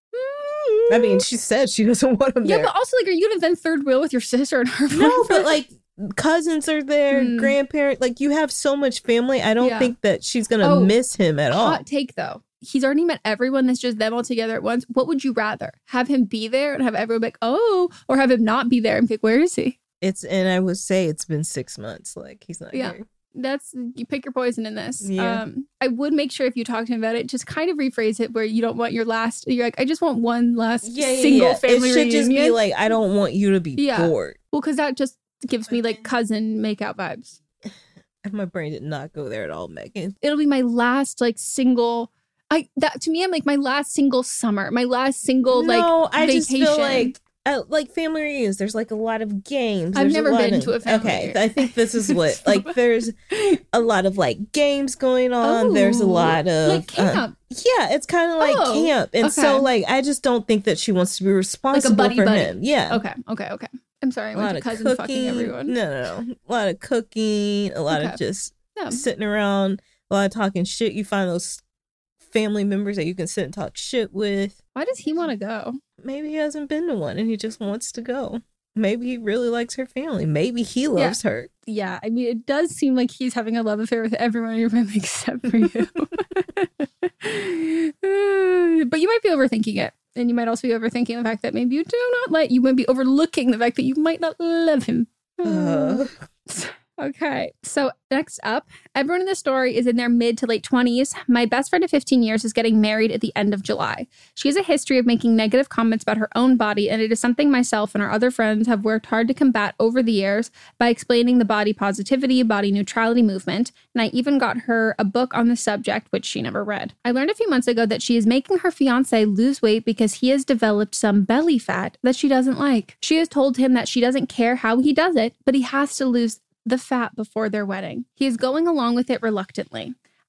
I mean, she said she doesn't want him yeah, there. Yeah, but also, like, are you going to then third wheel with your sister and her No, boyfriend? but, like, cousins are there, mm. grandparents. Like, you have so much family. I don't yeah. think that she's going to oh, miss him at all. Hot take, though. He's already met everyone. That's just them all together at once. What would you rather? Have him be there and have everyone be like, oh, or have him not be there and be like, where is he? It's, and I would say it's been six months. Like, he's not yeah. here. That's, you pick your poison in this. Yeah. Um, I would make sure if you talk to him about it, just kind of rephrase it where you don't want your last, you're like, I just want one last yeah, yeah, single yeah. family It should reunion. just be like, I don't want you to be yeah. bored. Well, because that just gives me like cousin makeout vibes. My brain did not go there at all, Megan. It'll be my last like single, I that to me, I'm like my last single summer, my last single like no, I vacation. just feel like Uh, like family reunions, there's like a lot of games. I've there's never a been of, to a family Okay, reunion. I think this is what, like there's a lot of like games going on. Oh, there's a lot of like camp. Uh, yeah, it's kind of like oh, camp. And okay. so like, I just don't think that she wants to be responsible like a buddy, for buddy. him. Yeah. Okay, okay, okay. I'm sorry, I a went lot to of cousin cooking. fucking everyone. No, no, no. A lot of cooking, a lot Okay. of just Yeah. sitting around, a lot of talking shit. You find those family members that you can sit and talk shit with. Why does he want to go? Maybe he hasn't been to one and he just wants to go. Maybe he really likes her family. Maybe he loves Yeah. her. Yeah, I mean, it does seem like he's having a love affair with everyone in your family except for you. But you might be overthinking it. And you might also be overthinking the fact that maybe you do not like, you might be overlooking the fact that you might not love him. Uh. Okay, so next up, everyone in the story is in their mid to late twenties. My best friend of fifteen years is getting married at the end of July. She has a history of making negative comments about her own body, and it is something myself and our other friends have worked hard to combat over the years by explaining the body positivity, body neutrality movement, and I even got her a book on the subject, which she never read. I learned a few months ago that she is making her fiancé lose weight because he has developed some belly fat that she doesn't like. She has told him that she doesn't care how he does it, but he has to lose the fat before their wedding. He is going along with it reluctantly.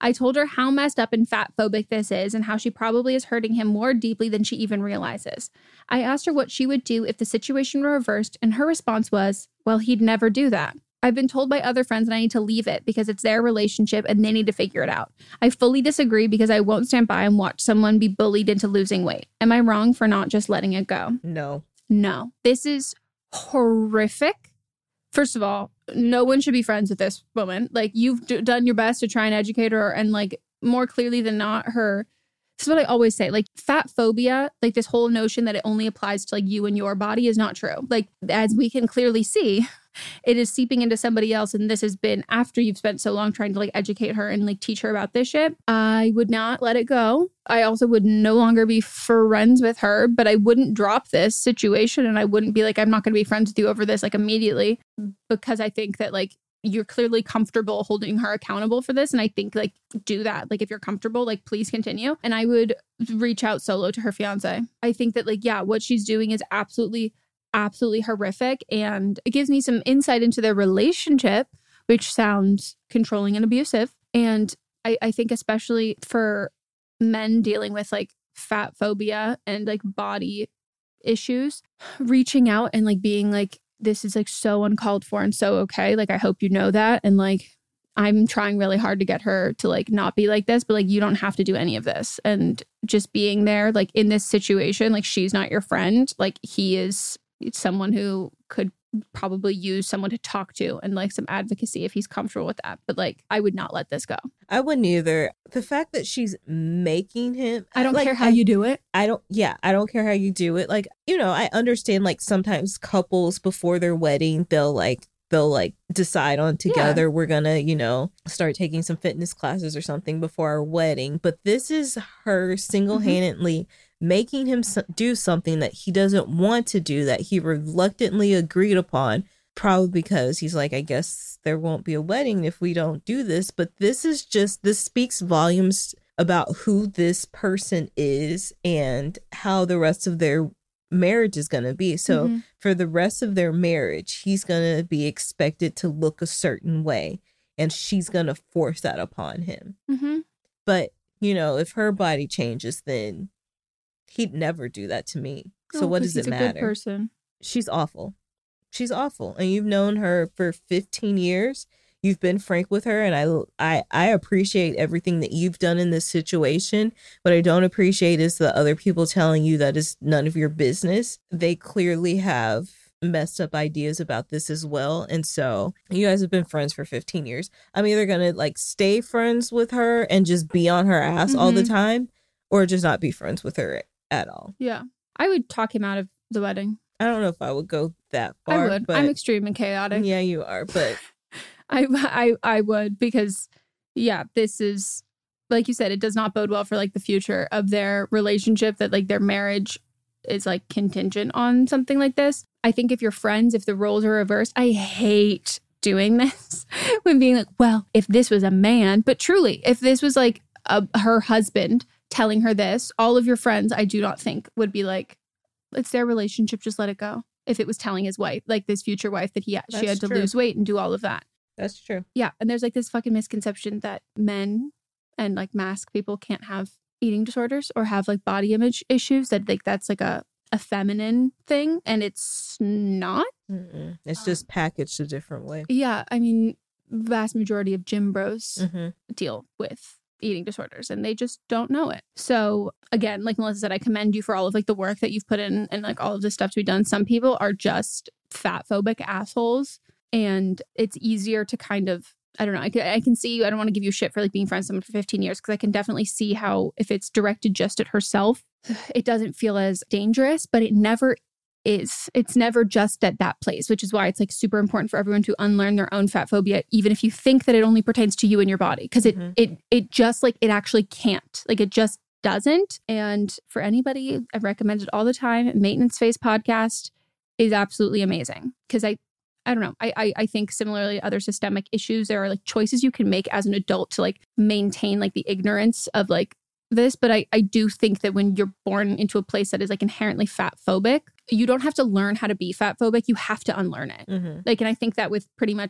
I told her how messed up and fat phobic this is and how she probably is hurting him more deeply than she even realizes. I asked her what she would do if the situation were reversed, and her response was, well, he'd never do that. I've been told by other friends that I need to leave it because it's their relationship and they need to figure it out. I fully disagree because I won't stand by and watch someone be bullied into losing weight. Am I wrong for not just letting it go? No. No. This is horrific. First of all, no one should be friends with this woman. Like, you've d- done your best to try and educate her, and like more clearly than not, her. This is what I always say. Like, fat phobia, like this whole notion that it only applies to like you and your body is not true. Like, as we can clearly see, it is seeping into somebody else. And this has been after you've spent so long trying to like educate her and like teach her about this shit. I would not let it go. I also would no longer be friends with her, but I wouldn't drop this situation. And I wouldn't be like, I'm not going to be friends with you over this like immediately, because I think that like you're clearly comfortable holding her accountable for this. And I think like do that. Like, if you're comfortable, like please continue. And I would reach out solo to her fiance. I think that like, yeah, what she's doing is absolutely absolutely horrific. And it gives me some insight into their relationship, which sounds controlling and abusive. And I, I think especially for men dealing with like fat phobia and like body issues, reaching out and like being like, this is like so uncalled for and so okay. Like, I hope you know that. And like, I'm trying really hard to get her to like not be like this, but like, you don't have to do any of this. And just being there, like in this situation, like she's not your friend. Like, he is someone who could probably use someone to talk to and like some advocacy if he's comfortable with that. But like, I would not let this go. I wouldn't either. The fact that she's making him, I don't like, care how I, you do it. I don't, yeah, I don't care how you do it. Like, you know, I understand like sometimes couples before their wedding, they'll like, they'll like decide on together, yeah, we're gonna, you know, start taking some fitness classes or something before our wedding. But this is her single-handedly mm-hmm. making him do something that he doesn't want to do, that he reluctantly agreed upon, probably because he's like, I guess there won't be a wedding if we don't do this. But this is just, this speaks volumes about who this person is and how the rest of their marriage is going to be. So mm-hmm. for the rest of their marriage, he's going to be expected to look a certain way, and she's going to force that upon him. Mm-hmm. But, you know, if her body changes, then he'd never do that to me. So oh, what does it matter? He's a good person. She's awful. She's awful. And you've known her for fifteen years. You've been frank with her, and I, I, I appreciate everything that you've done in this situation. What I don't appreciate is the other people telling you that is none of your business. They clearly have messed up ideas about this as well. And so you guys have been friends for fifteen years. I'm either going to like stay friends with her and just be on her ass mm-hmm. all the time, or just not be friends with her at all. Yeah. I would talk him out of the wedding. I don't know if I would go that far. I would. But I'm extreme and chaotic. Yeah, you are. But I, I I would, because, yeah, this is, like you said, it does not bode well for like the future of their relationship, that like their marriage is like contingent on something like this. I think if you're friends, if the roles are reversed, I hate doing this when being like, well, if this was a man, but truly, if this was like a, her husband telling her this, all of your friends, I do not think would be like, it's their relationship, just let it go. If it was telling his wife, like this future wife, that he That's she had to true. lose weight and do all of that. That's true. Yeah. And there's like this fucking misconception that men and like mask people can't have eating disorders or have like body image issues, that like that's like a, a feminine thing. And it's not. Mm-mm. It's just packaged a different way. Yeah. I mean, vast majority of gym bros mm-hmm. deal with eating disorders, and they just don't know it. So again, like Melissa said, I commend you for all of like the work that you've put in and like all of this stuff to be done. Some people are just fat phobic assholes. And it's easier to kind of, I don't know, I can, I can see, I don't want to give you shit for like being friends with someone for fifteen years, because I can definitely see how if it's directed just at herself, it doesn't feel as dangerous, but it never is. It's never just at that place, which is why it's like super important for everyone to unlearn their own fat phobia, even if you think that it only pertains to you and your body, because it, mm-hmm. it, it just like, it actually can't, like it just doesn't. And for anybody, I recommend it all the time. Maintenance Phase podcast is absolutely amazing, because I, I don't know. I, I I think similarly to other systemic issues, there are like choices you can make as an adult to like maintain like the ignorance of like this. But I, I do think that when you're born into a place that is like inherently fat phobic, you don't have to learn how to be fat phobic. You have to unlearn it. Mm-hmm. Like, and I think that with pretty much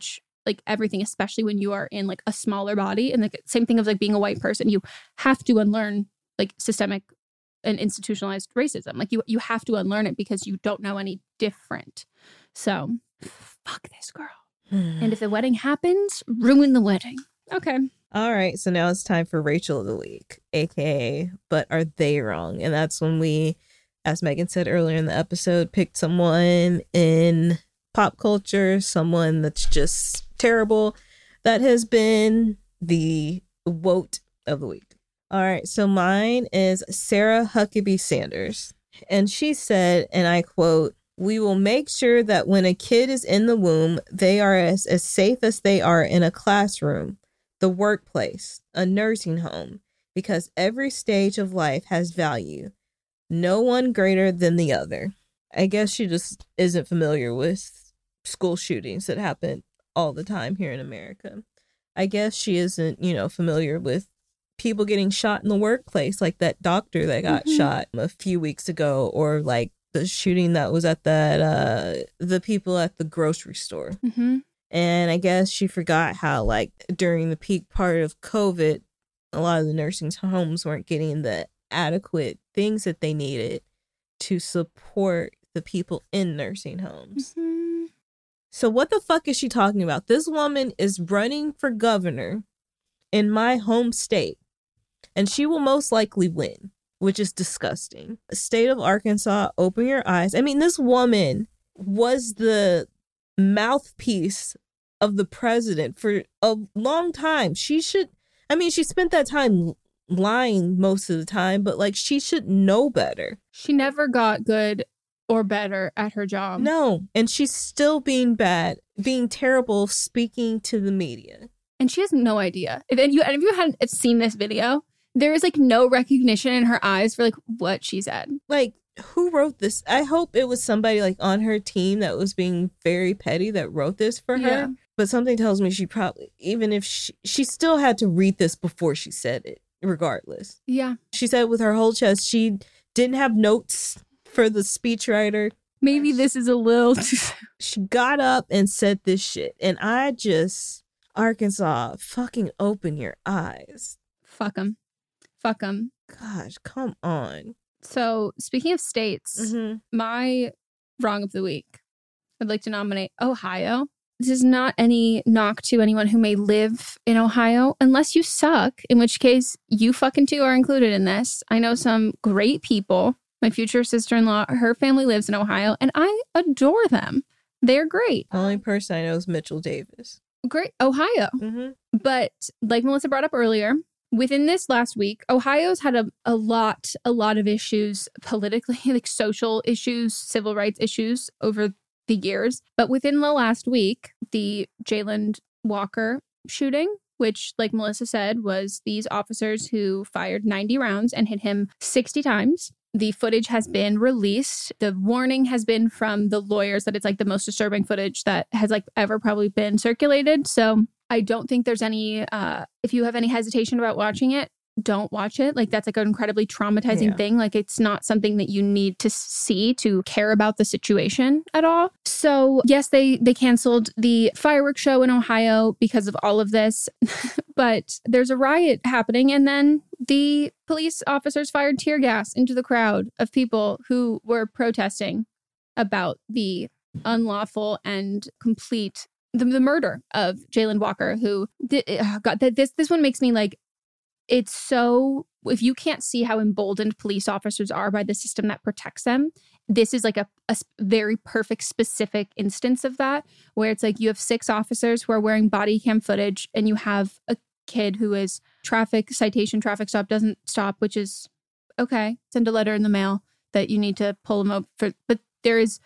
like everything, especially when you are in like a smaller body. And like same thing of like being a white person, you have to unlearn like systemic and institutionalized racism. Like you you have to unlearn it because you don't know any different. So fuck this girl. And if the wedding happens, ruin the wedding. Okay. All right. So now it's time for Rachel of the Week, A K A But Are They Wrong? And that's when we, as Megan said earlier in the episode, picked someone in pop culture, someone that's just terrible, that has been the woke of the week. All right. So mine is Sarah Huckabee Sanders. And she said, and I quote, "We will make sure that when a kid is in the womb, they are as, as safe as they are in a classroom, the workplace, a nursing home, because every stage of life has value. No one greater than the other." I guess she just isn't familiar with school shootings that happen all the time here in America. I guess she isn't, you know, familiar with people getting shot in the workplace, like that doctor that got mm-hmm. shot a few weeks ago, or like the shooting that was at that, uh, the people at the grocery store. Mm-hmm. And I guess she forgot how, like, during the peak part of COVID, a lot of the nursing homes weren't getting the adequate things that they needed to support the people in nursing homes. Mm-hmm. So what the fuck is she talking about? This woman is running for governor in my home state, and she will most likely win, which is disgusting. The state of Arkansas, open your eyes. I mean, this woman was the mouthpiece of the president for a long time. She should, I mean, she spent that time lying most of the time, but like she should know better. She never got good or better at her job. No, and she's still being bad, being terrible, speaking to the media. And she has no idea. If you, and if you hadn't seen this video, there is like no recognition in her eyes for like what she said. Like, who wrote this? I hope it was somebody like on her team that was being very petty that wrote this for her. Yeah. But something tells me she probably, even if she, she still had to read this before she said it, regardless. Yeah. She said with her whole chest, she didn't have notes for the speechwriter. Maybe this is a little too... She got up and said this shit. And I just, Arkansas, fucking open your eyes. Fuck them. Fuck them. Gosh, come on. So, speaking of states, Mm-hmm. my wrong of the week, I'd like to nominate Ohio. This is not any knock to anyone who may live in Ohio, unless you suck, in which case you fucking too are included in this. I know some great people. My future sister-in-law, her family lives in Ohio, and I adore them. They're great. The only person I know is Mitchell Davis. Great. Ohio. Mm-hmm. But like Melissa brought up earlier, within this last week, Ohio's had a, a lot, a lot of issues politically, like social issues, civil rights issues over the years. But within the last week, the Jayland Walker shooting, which, like Melissa said, was these officers who fired ninety rounds and hit him sixty times. The footage has been released. The warning has been from the lawyers that it's like the most disturbing footage that has like ever probably been circulated. So I don't think there's any, uh, if you have any hesitation about watching it, don't watch it. Like that's like an incredibly traumatizing Yeah. thing. Like it's not something that you need to see to care about the situation at all. So yes, they, they canceled the fireworks show in Ohio because of all of this, but there's a riot happening. And then the police officers fired tear gas into the crowd of people who were protesting about the unlawful and complete the, the murder of Jayland Walker, who did, oh God, this, this one makes me like, it's so, if you can't see how emboldened police officers are by the system that protects them, this is like a, a very perfect, specific instance of that, where it's like you have six officers who are wearing body cam footage and you have a kid who is traffic citation, traffic stop, doesn't stop, which is okay. Send a letter in the mail that you need to pull them over for, but there is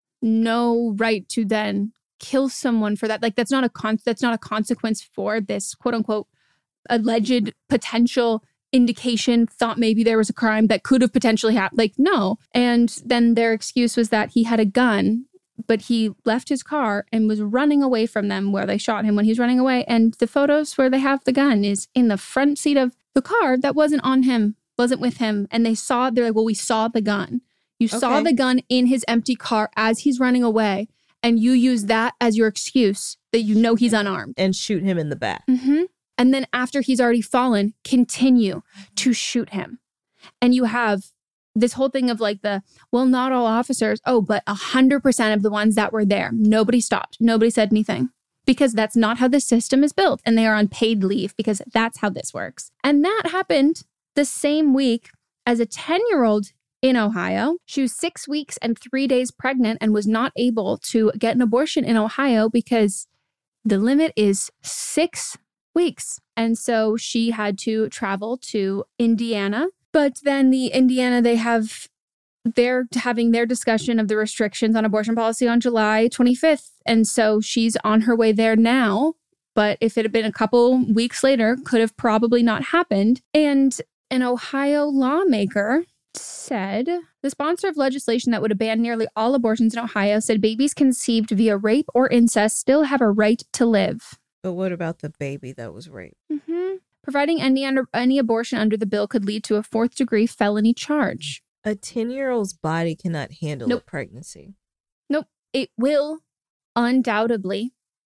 no right to then kill someone for that. Like that's not a con, that's not a consequence for this quote unquote alleged potential indication, thought maybe there was a crime that could have potentially happened. Like, no. And then their excuse was that he had a gun, but he left his car and was running away from them where they shot him when he was running away. And the photos where they have the gun is in the front seat of the car that wasn't on him, wasn't with him. And they saw, they're like, well, we saw the gun. You saw Okay. the gun in his empty car as he's running away. and you use that as your excuse that you know he's unarmed. And shoot him in the back. Mm-hmm. And then after he's already fallen, continue to shoot him. And you have this whole thing of like the, well, not all officers. Oh, but one hundred percent of the ones that were there, nobody stopped. Nobody said anything. Because that's not how the system is built. And they are on paid leave because that's how this works. And that happened the same week as a ten-year-old in Ohio. She was six weeks and three days pregnant and was not able to get an abortion in Ohio because the limit is six weeks. And so she had to travel to Indiana. But then the Indiana, they have, they're having their discussion of the restrictions on abortion policy on July twenty-fifth. And so she's on her way there now. But if it had been a couple weeks later, could have probably not happened. And an Ohio lawmaker said the sponsor of legislation that would have banned nearly all abortions in Ohio said babies conceived via rape or incest still have a right to live. But what about the baby that was raped? Mm-hmm. Providing any under any abortion under the bill could lead to a fourth degree felony charge. A ten-year-old's body cannot handle Nope. a pregnancy. Nope. It will undoubtedly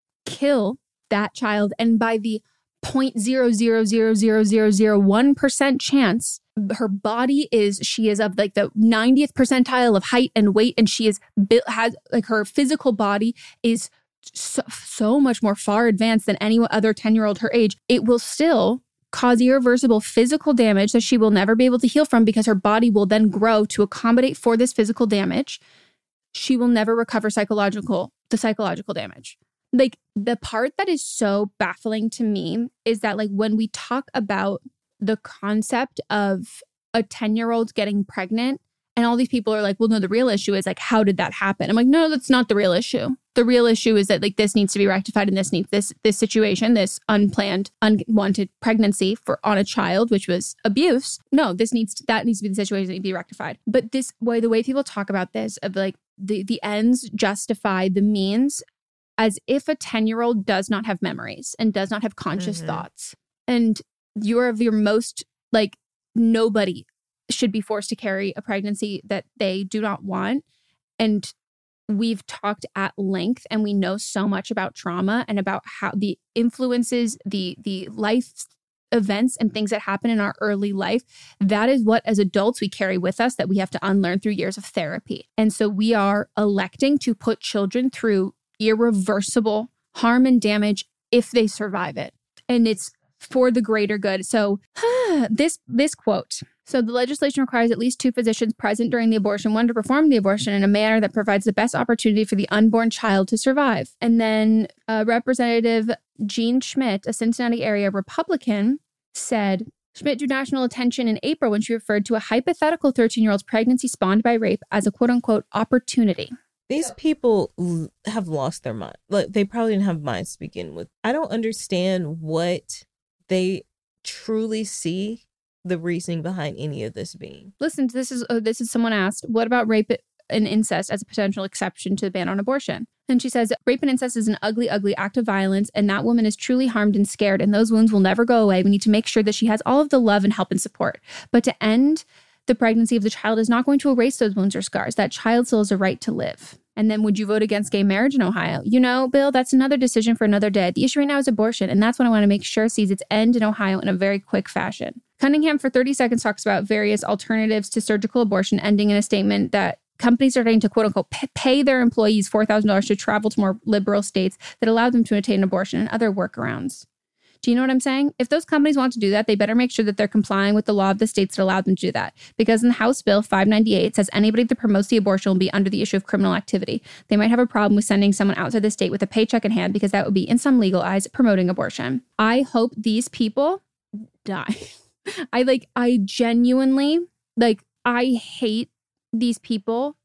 kill that child. And by the zero point zero zero zero zero zero zero one percent chance, her body is, she is of like the ninetieth percentile of height and weight. And she is built, has like her physical body is so, so much more far advanced than any other ten-year-old her age. It will still cause irreversible physical damage that she will never be able to heal from because her body will then grow to accommodate for this physical damage. She will never recover psychological, the psychological damage. Like the part that is so baffling to me is that like when we talk about the concept of a ten-year-old getting pregnant and all these people are like, well, no, the real issue is like, how did that happen? I'm like, no, that's not the real issue. The real issue is that like this needs to be rectified and this needs this this situation, this unplanned, unwanted pregnancy for on a child, which was abuse. No, this needs to, that needs to be the situation that needs to be rectified. But this way, the way people talk about this of like the, the ends justify the means as if a ten-year-old does not have memories and does not have conscious mm-hmm. thoughts. And you're of your most like nobody should be forced to carry a pregnancy that they do not want. And we've talked at length and we know so much about trauma and about how the influences, the the life events and things that happen in our early life. That is what as adults we carry with us that we have to unlearn through years of therapy. And so we are electing to put children through irreversible harm and damage if they survive it. And it's for the greater good. So this this quote. So the legislation requires at least two physicians present during the abortion, one to perform the abortion in a manner that provides the best opportunity for the unborn child to survive. And then uh, Representative Gene Schmidt, a Cincinnati area Republican, said Schmidt drew national attention in April when she referred to a hypothetical thirteen-year-old's pregnancy spawned by rape as a quote-unquote opportunity. These people l- have lost their mind. Like, they probably didn't have minds to begin with. I don't understand what they truly see the reasoning behind any of this being. Listen, this is uh, this is someone asked, what about rape and incest as a potential exception to the ban on abortion? And she says, rape and incest is an ugly, ugly act of violence, and that woman is truly harmed and scared, and those wounds will never go away. We need to make sure that she has all of the love and help and support. But to end the pregnancy of the child is not going to erase those wounds or scars. That child still has a right to live. And then would you vote against gay marriage in Ohio? You know, Bill, that's another decision for another day. The issue right now is abortion, and that's what I want to make sure sees its end in Ohio in a very quick fashion. Cunningham, for thirty seconds, talks about various alternatives to surgical abortion, ending in a statement that companies are going to, quote unquote, pay their employees four thousand dollars to travel to more liberal states that allow them to attain abortion and other workarounds. Do you know what I'm saying? If those companies want to do that, they better make sure that they're complying with the law of the states that allow them to do that. Because in the House Bill five ninety-eight, it says anybody that promotes the abortion will be under the issue of criminal activity. They might have a problem with sending someone outside the state with a paycheck in hand because that would be, in some legal eyes, promoting abortion. I hope these people die. I like, I genuinely, like, I hate these people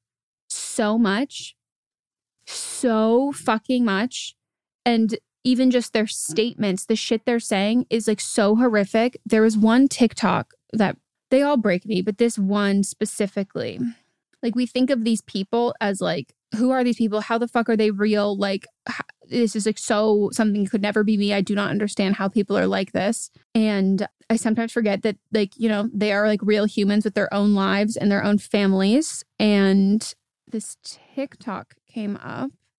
so much, so fucking much. And even just their statements, the shit they're saying is like so horrific. There was one TikTok that they all break me, but this one specifically, like we think of these people as like, who are these people? How the fuck are they real? Like, how, this is like so something could never be me. I do not understand how people are like this. And I sometimes forget that, like, you know, they are like real humans with their own lives and their own families. And this TikTok came up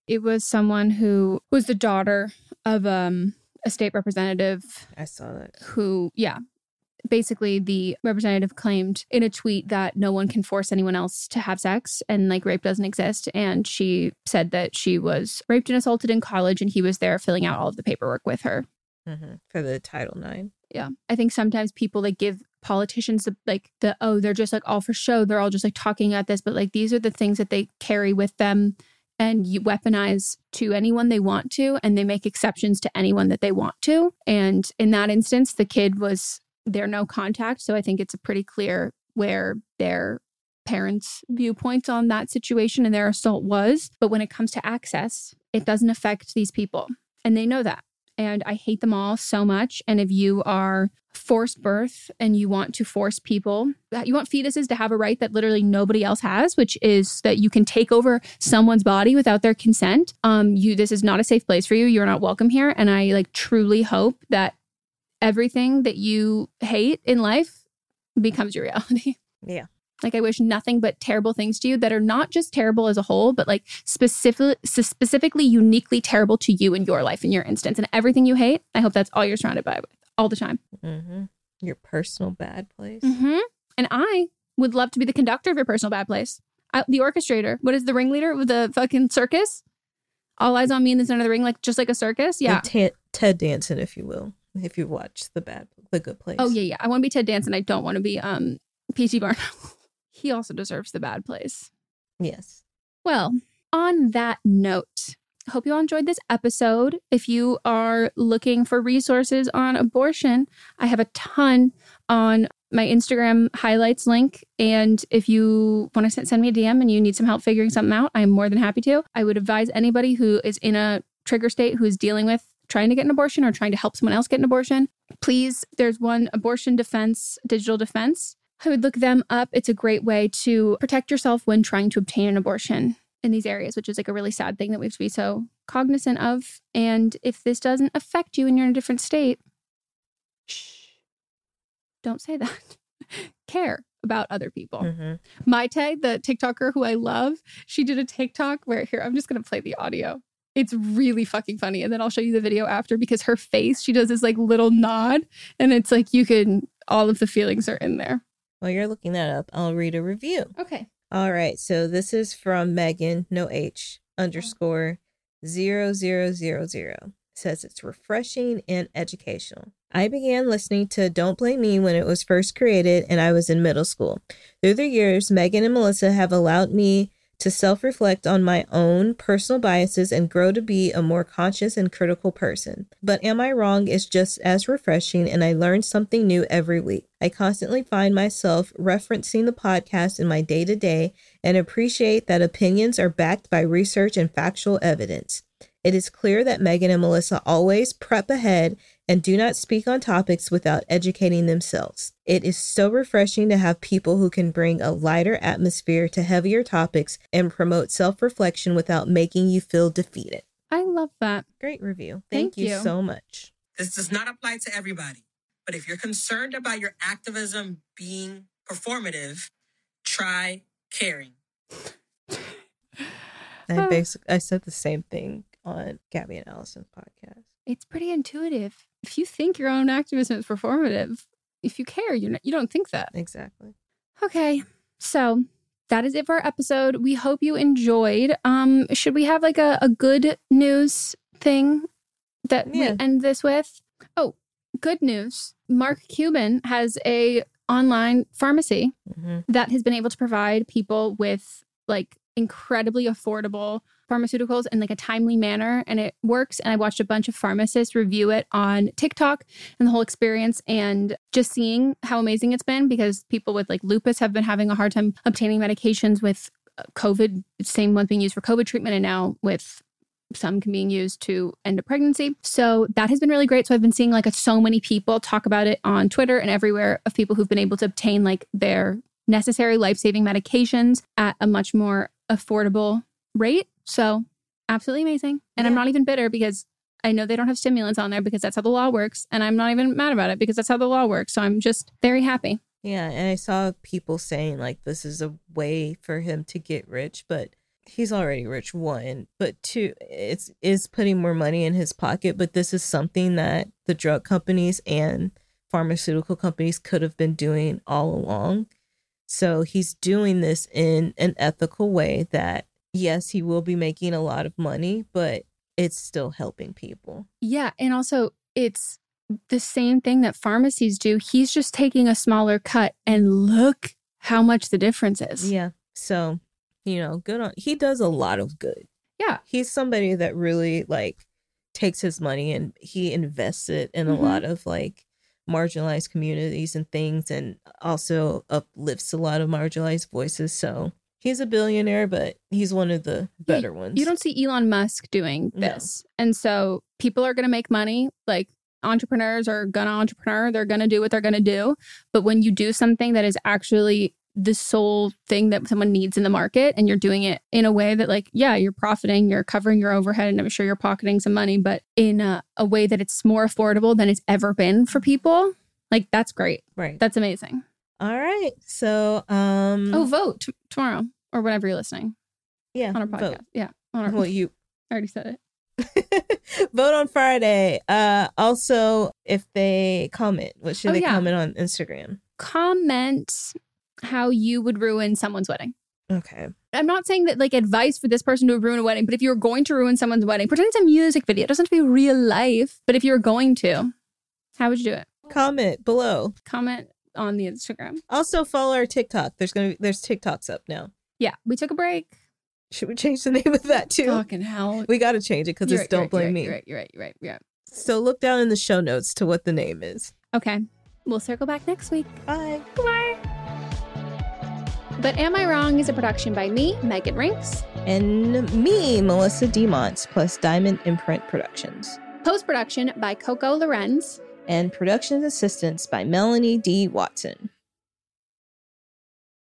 it was someone who was the daughter of um, a state representative. I saw that. Who, yeah. Basically, the representative claimed in a tweet that no one can force anyone else to have sex and like rape doesn't exist. And she said that she was raped and assaulted in college and he was there filling out all of the paperwork with her. Mm-hmm. For the Title nine. Yeah. I think sometimes people like give politicians the, like the, oh, they're just like all for show. They're all just like talking at this. But like these are the things that they carry with them and you weaponize to anyone they want to. And they make exceptions to anyone that they want to. And in that instance, the kid was there no contact. So I think it's a pretty clear where their parents' viewpoints on that situation and their assault was. But when it comes to access, it doesn't affect these people. And they know that. And I hate them all so much. And if you are forced birth and you want to force people, you want fetuses to have a right that literally nobody else has, which is that you can take over someone's body without their consent. Um, you, this is not a safe place for you. You're not welcome here. And I like truly hope that everything that you hate in life becomes your reality. Yeah. Like I wish nothing but terrible things to you that are not just terrible as a whole, but like specific, specifically uniquely terrible to you in your life, in your instance. And everything you hate, I hope that's all you're surrounded by with all the time. Mm-hmm. Your personal bad place. Mm-hmm. And I would love to be the conductor of your personal bad place. I, the orchestrator. What is the ringleader with the fucking circus? All eyes on me in the center of the ring, like just like a circus. Yeah. T- Ted Danson, if you will. If you watch the bad, the good place. Oh yeah, yeah. I want to be Ted Danson. I don't want to be um P T Barnum. He also deserves the bad place. Yes. Well, on that note, I hope you all enjoyed this episode. If you are looking for resources on abortion, I have a ton on my Instagram highlights link. And if you want to send me a D M and you need some help figuring something out, I'm more than happy to. I would advise anybody who is in a trigger state, who is dealing with trying to get an abortion or trying to help someone else get an abortion, please, there's one Abortion Defense, Digital Defense. I would look them up. It's a great way to protect yourself when trying to obtain an abortion in these areas, which is like a really sad thing that we have to be so cognizant of. And if this doesn't affect you and you're in a different state, shh, don't say that. Care about other people. Mm-hmm. Maite, the TikToker who I love, she did a TikTok where, here, I'm just going to play the audio. It's really fucking funny. And then I'll show you the video after because her face, she does this like little nod and it's like you can, all of the feelings are in there. While you're looking that up, I'll read a review. Okay. All right. So this is from Megan, no H, underscore zero zero zero zero. It says it's refreshing and educational. I began listening to Don't Blame Me when it was first created and I was in middle school. Through the years, Megan and Melissa have allowed me to self-reflect on my own personal biases and grow to be a more conscious and critical person. But Am I Wrong is just as refreshing, and I learn something new every week. I constantly find myself referencing the podcast in my day-to-day and appreciate that opinions are backed by research and factual evidence. It is clear that Megan and Melissa always prep ahead and do not speak on topics without educating themselves. It is so refreshing to have people who can bring a lighter atmosphere to heavier topics and promote self-reflection without making you feel defeated. I love that. Great review. Thank, Thank you. you so much. This does not apply to everybody, but if you're concerned about your activism being performative, try caring. I basically I said the same thing on Gabby and Allison's podcast. It's pretty intuitive. If you think your own activism is performative, if you care, you're not, you don't think that. Exactly. Okay, so that is it for our episode. We hope you enjoyed. Um, should we have like a, a good news thing that yeah. we end this with? Oh, good news. Mark Cuban has a online pharmacy mm-hmm. that has been able to provide people with like incredibly affordable pharmaceuticals in like a timely manner, and it works. And I watched a bunch of pharmacists review it on TikTok and the whole experience, and just seeing how amazing it's been, because people with like lupus have been having a hard time obtaining medications with COVID, same ones being used for COVID treatment, and now with some can being used to end a pregnancy. So that has been really great. So I've been seeing like a, so many people talk about it on Twitter and everywhere, of people who've been able to obtain like their necessary life-saving medications at a much more affordable rate. So absolutely amazing. And yeah. I'm not even bitter, because I know they don't have stimulants on there, because that's how the law works. And I'm not even mad about it, because that's how the law works. So I'm just very happy. Yeah. And I saw people saying like, this is a way for him to get rich, but he's already rich, one, but two, it's is putting more money in his pocket. But this is something that the drug companies and pharmaceutical companies could have been doing all along. So he's doing this in an ethical way that, yes, he will be making a lot of money, but it's still helping people. Yeah. And also it's the same thing that pharmacies do. He's just taking a smaller cut, and look how much the difference is. Yeah. So, you know, good on, he does a lot of good. Yeah. He's somebody that really like takes his money and he invests it in Mm-hmm. a lot of like marginalized communities and things, and also uplifts a lot of marginalized voices. So he's a billionaire, but he's one of the better Yeah, ones. You don't see Elon Musk doing No. this. And so people are going to make money. Like entrepreneurs are going to entrepreneur. They're going to do what they're going to do. But when you do something that is actually the sole thing that someone needs in the market, and you're doing it in a way that like, yeah, you're profiting, you're covering your overhead, and I'm sure you're pocketing some money, but in a, a way that it's more affordable than it's ever been for people. Like, that's great. Right. That's amazing. All right. So, um, Oh, vote t- tomorrow or whenever you're listening yeah, on our podcast. vote. Yeah. On our, Well, you I already said it. vote on Friday. Uh, also, if they comment, what should Oh, they yeah. comment on Instagram? Comment how you would ruin someone's wedding. Okay. I'm not saying that like advice for this person to ruin a wedding, but if you're going to ruin someone's wedding, pretend it's a music video. It doesn't have to be real life. But if you're going to, how would you do it? Comment below. Comment on the Instagram. Also, follow our TikTok. There's gonna be, there's TikToks up now. Yeah, we took a break. Should we change the name of that too? Fucking hell. We got to change it because You're it's right, Don't you're right, Blame you're Me. right, You're right, you're right, you're right, So look down in the show notes to what the name is. Okay. We'll circle back next week. Bye. Bye. But Am I Wrong is a production by me, Megan Rinks. And me, Melissa DeMonts, plus Diamond Imprint Productions. Post-production by Coco Lorenz. And production assistance by Melanie D. Watson.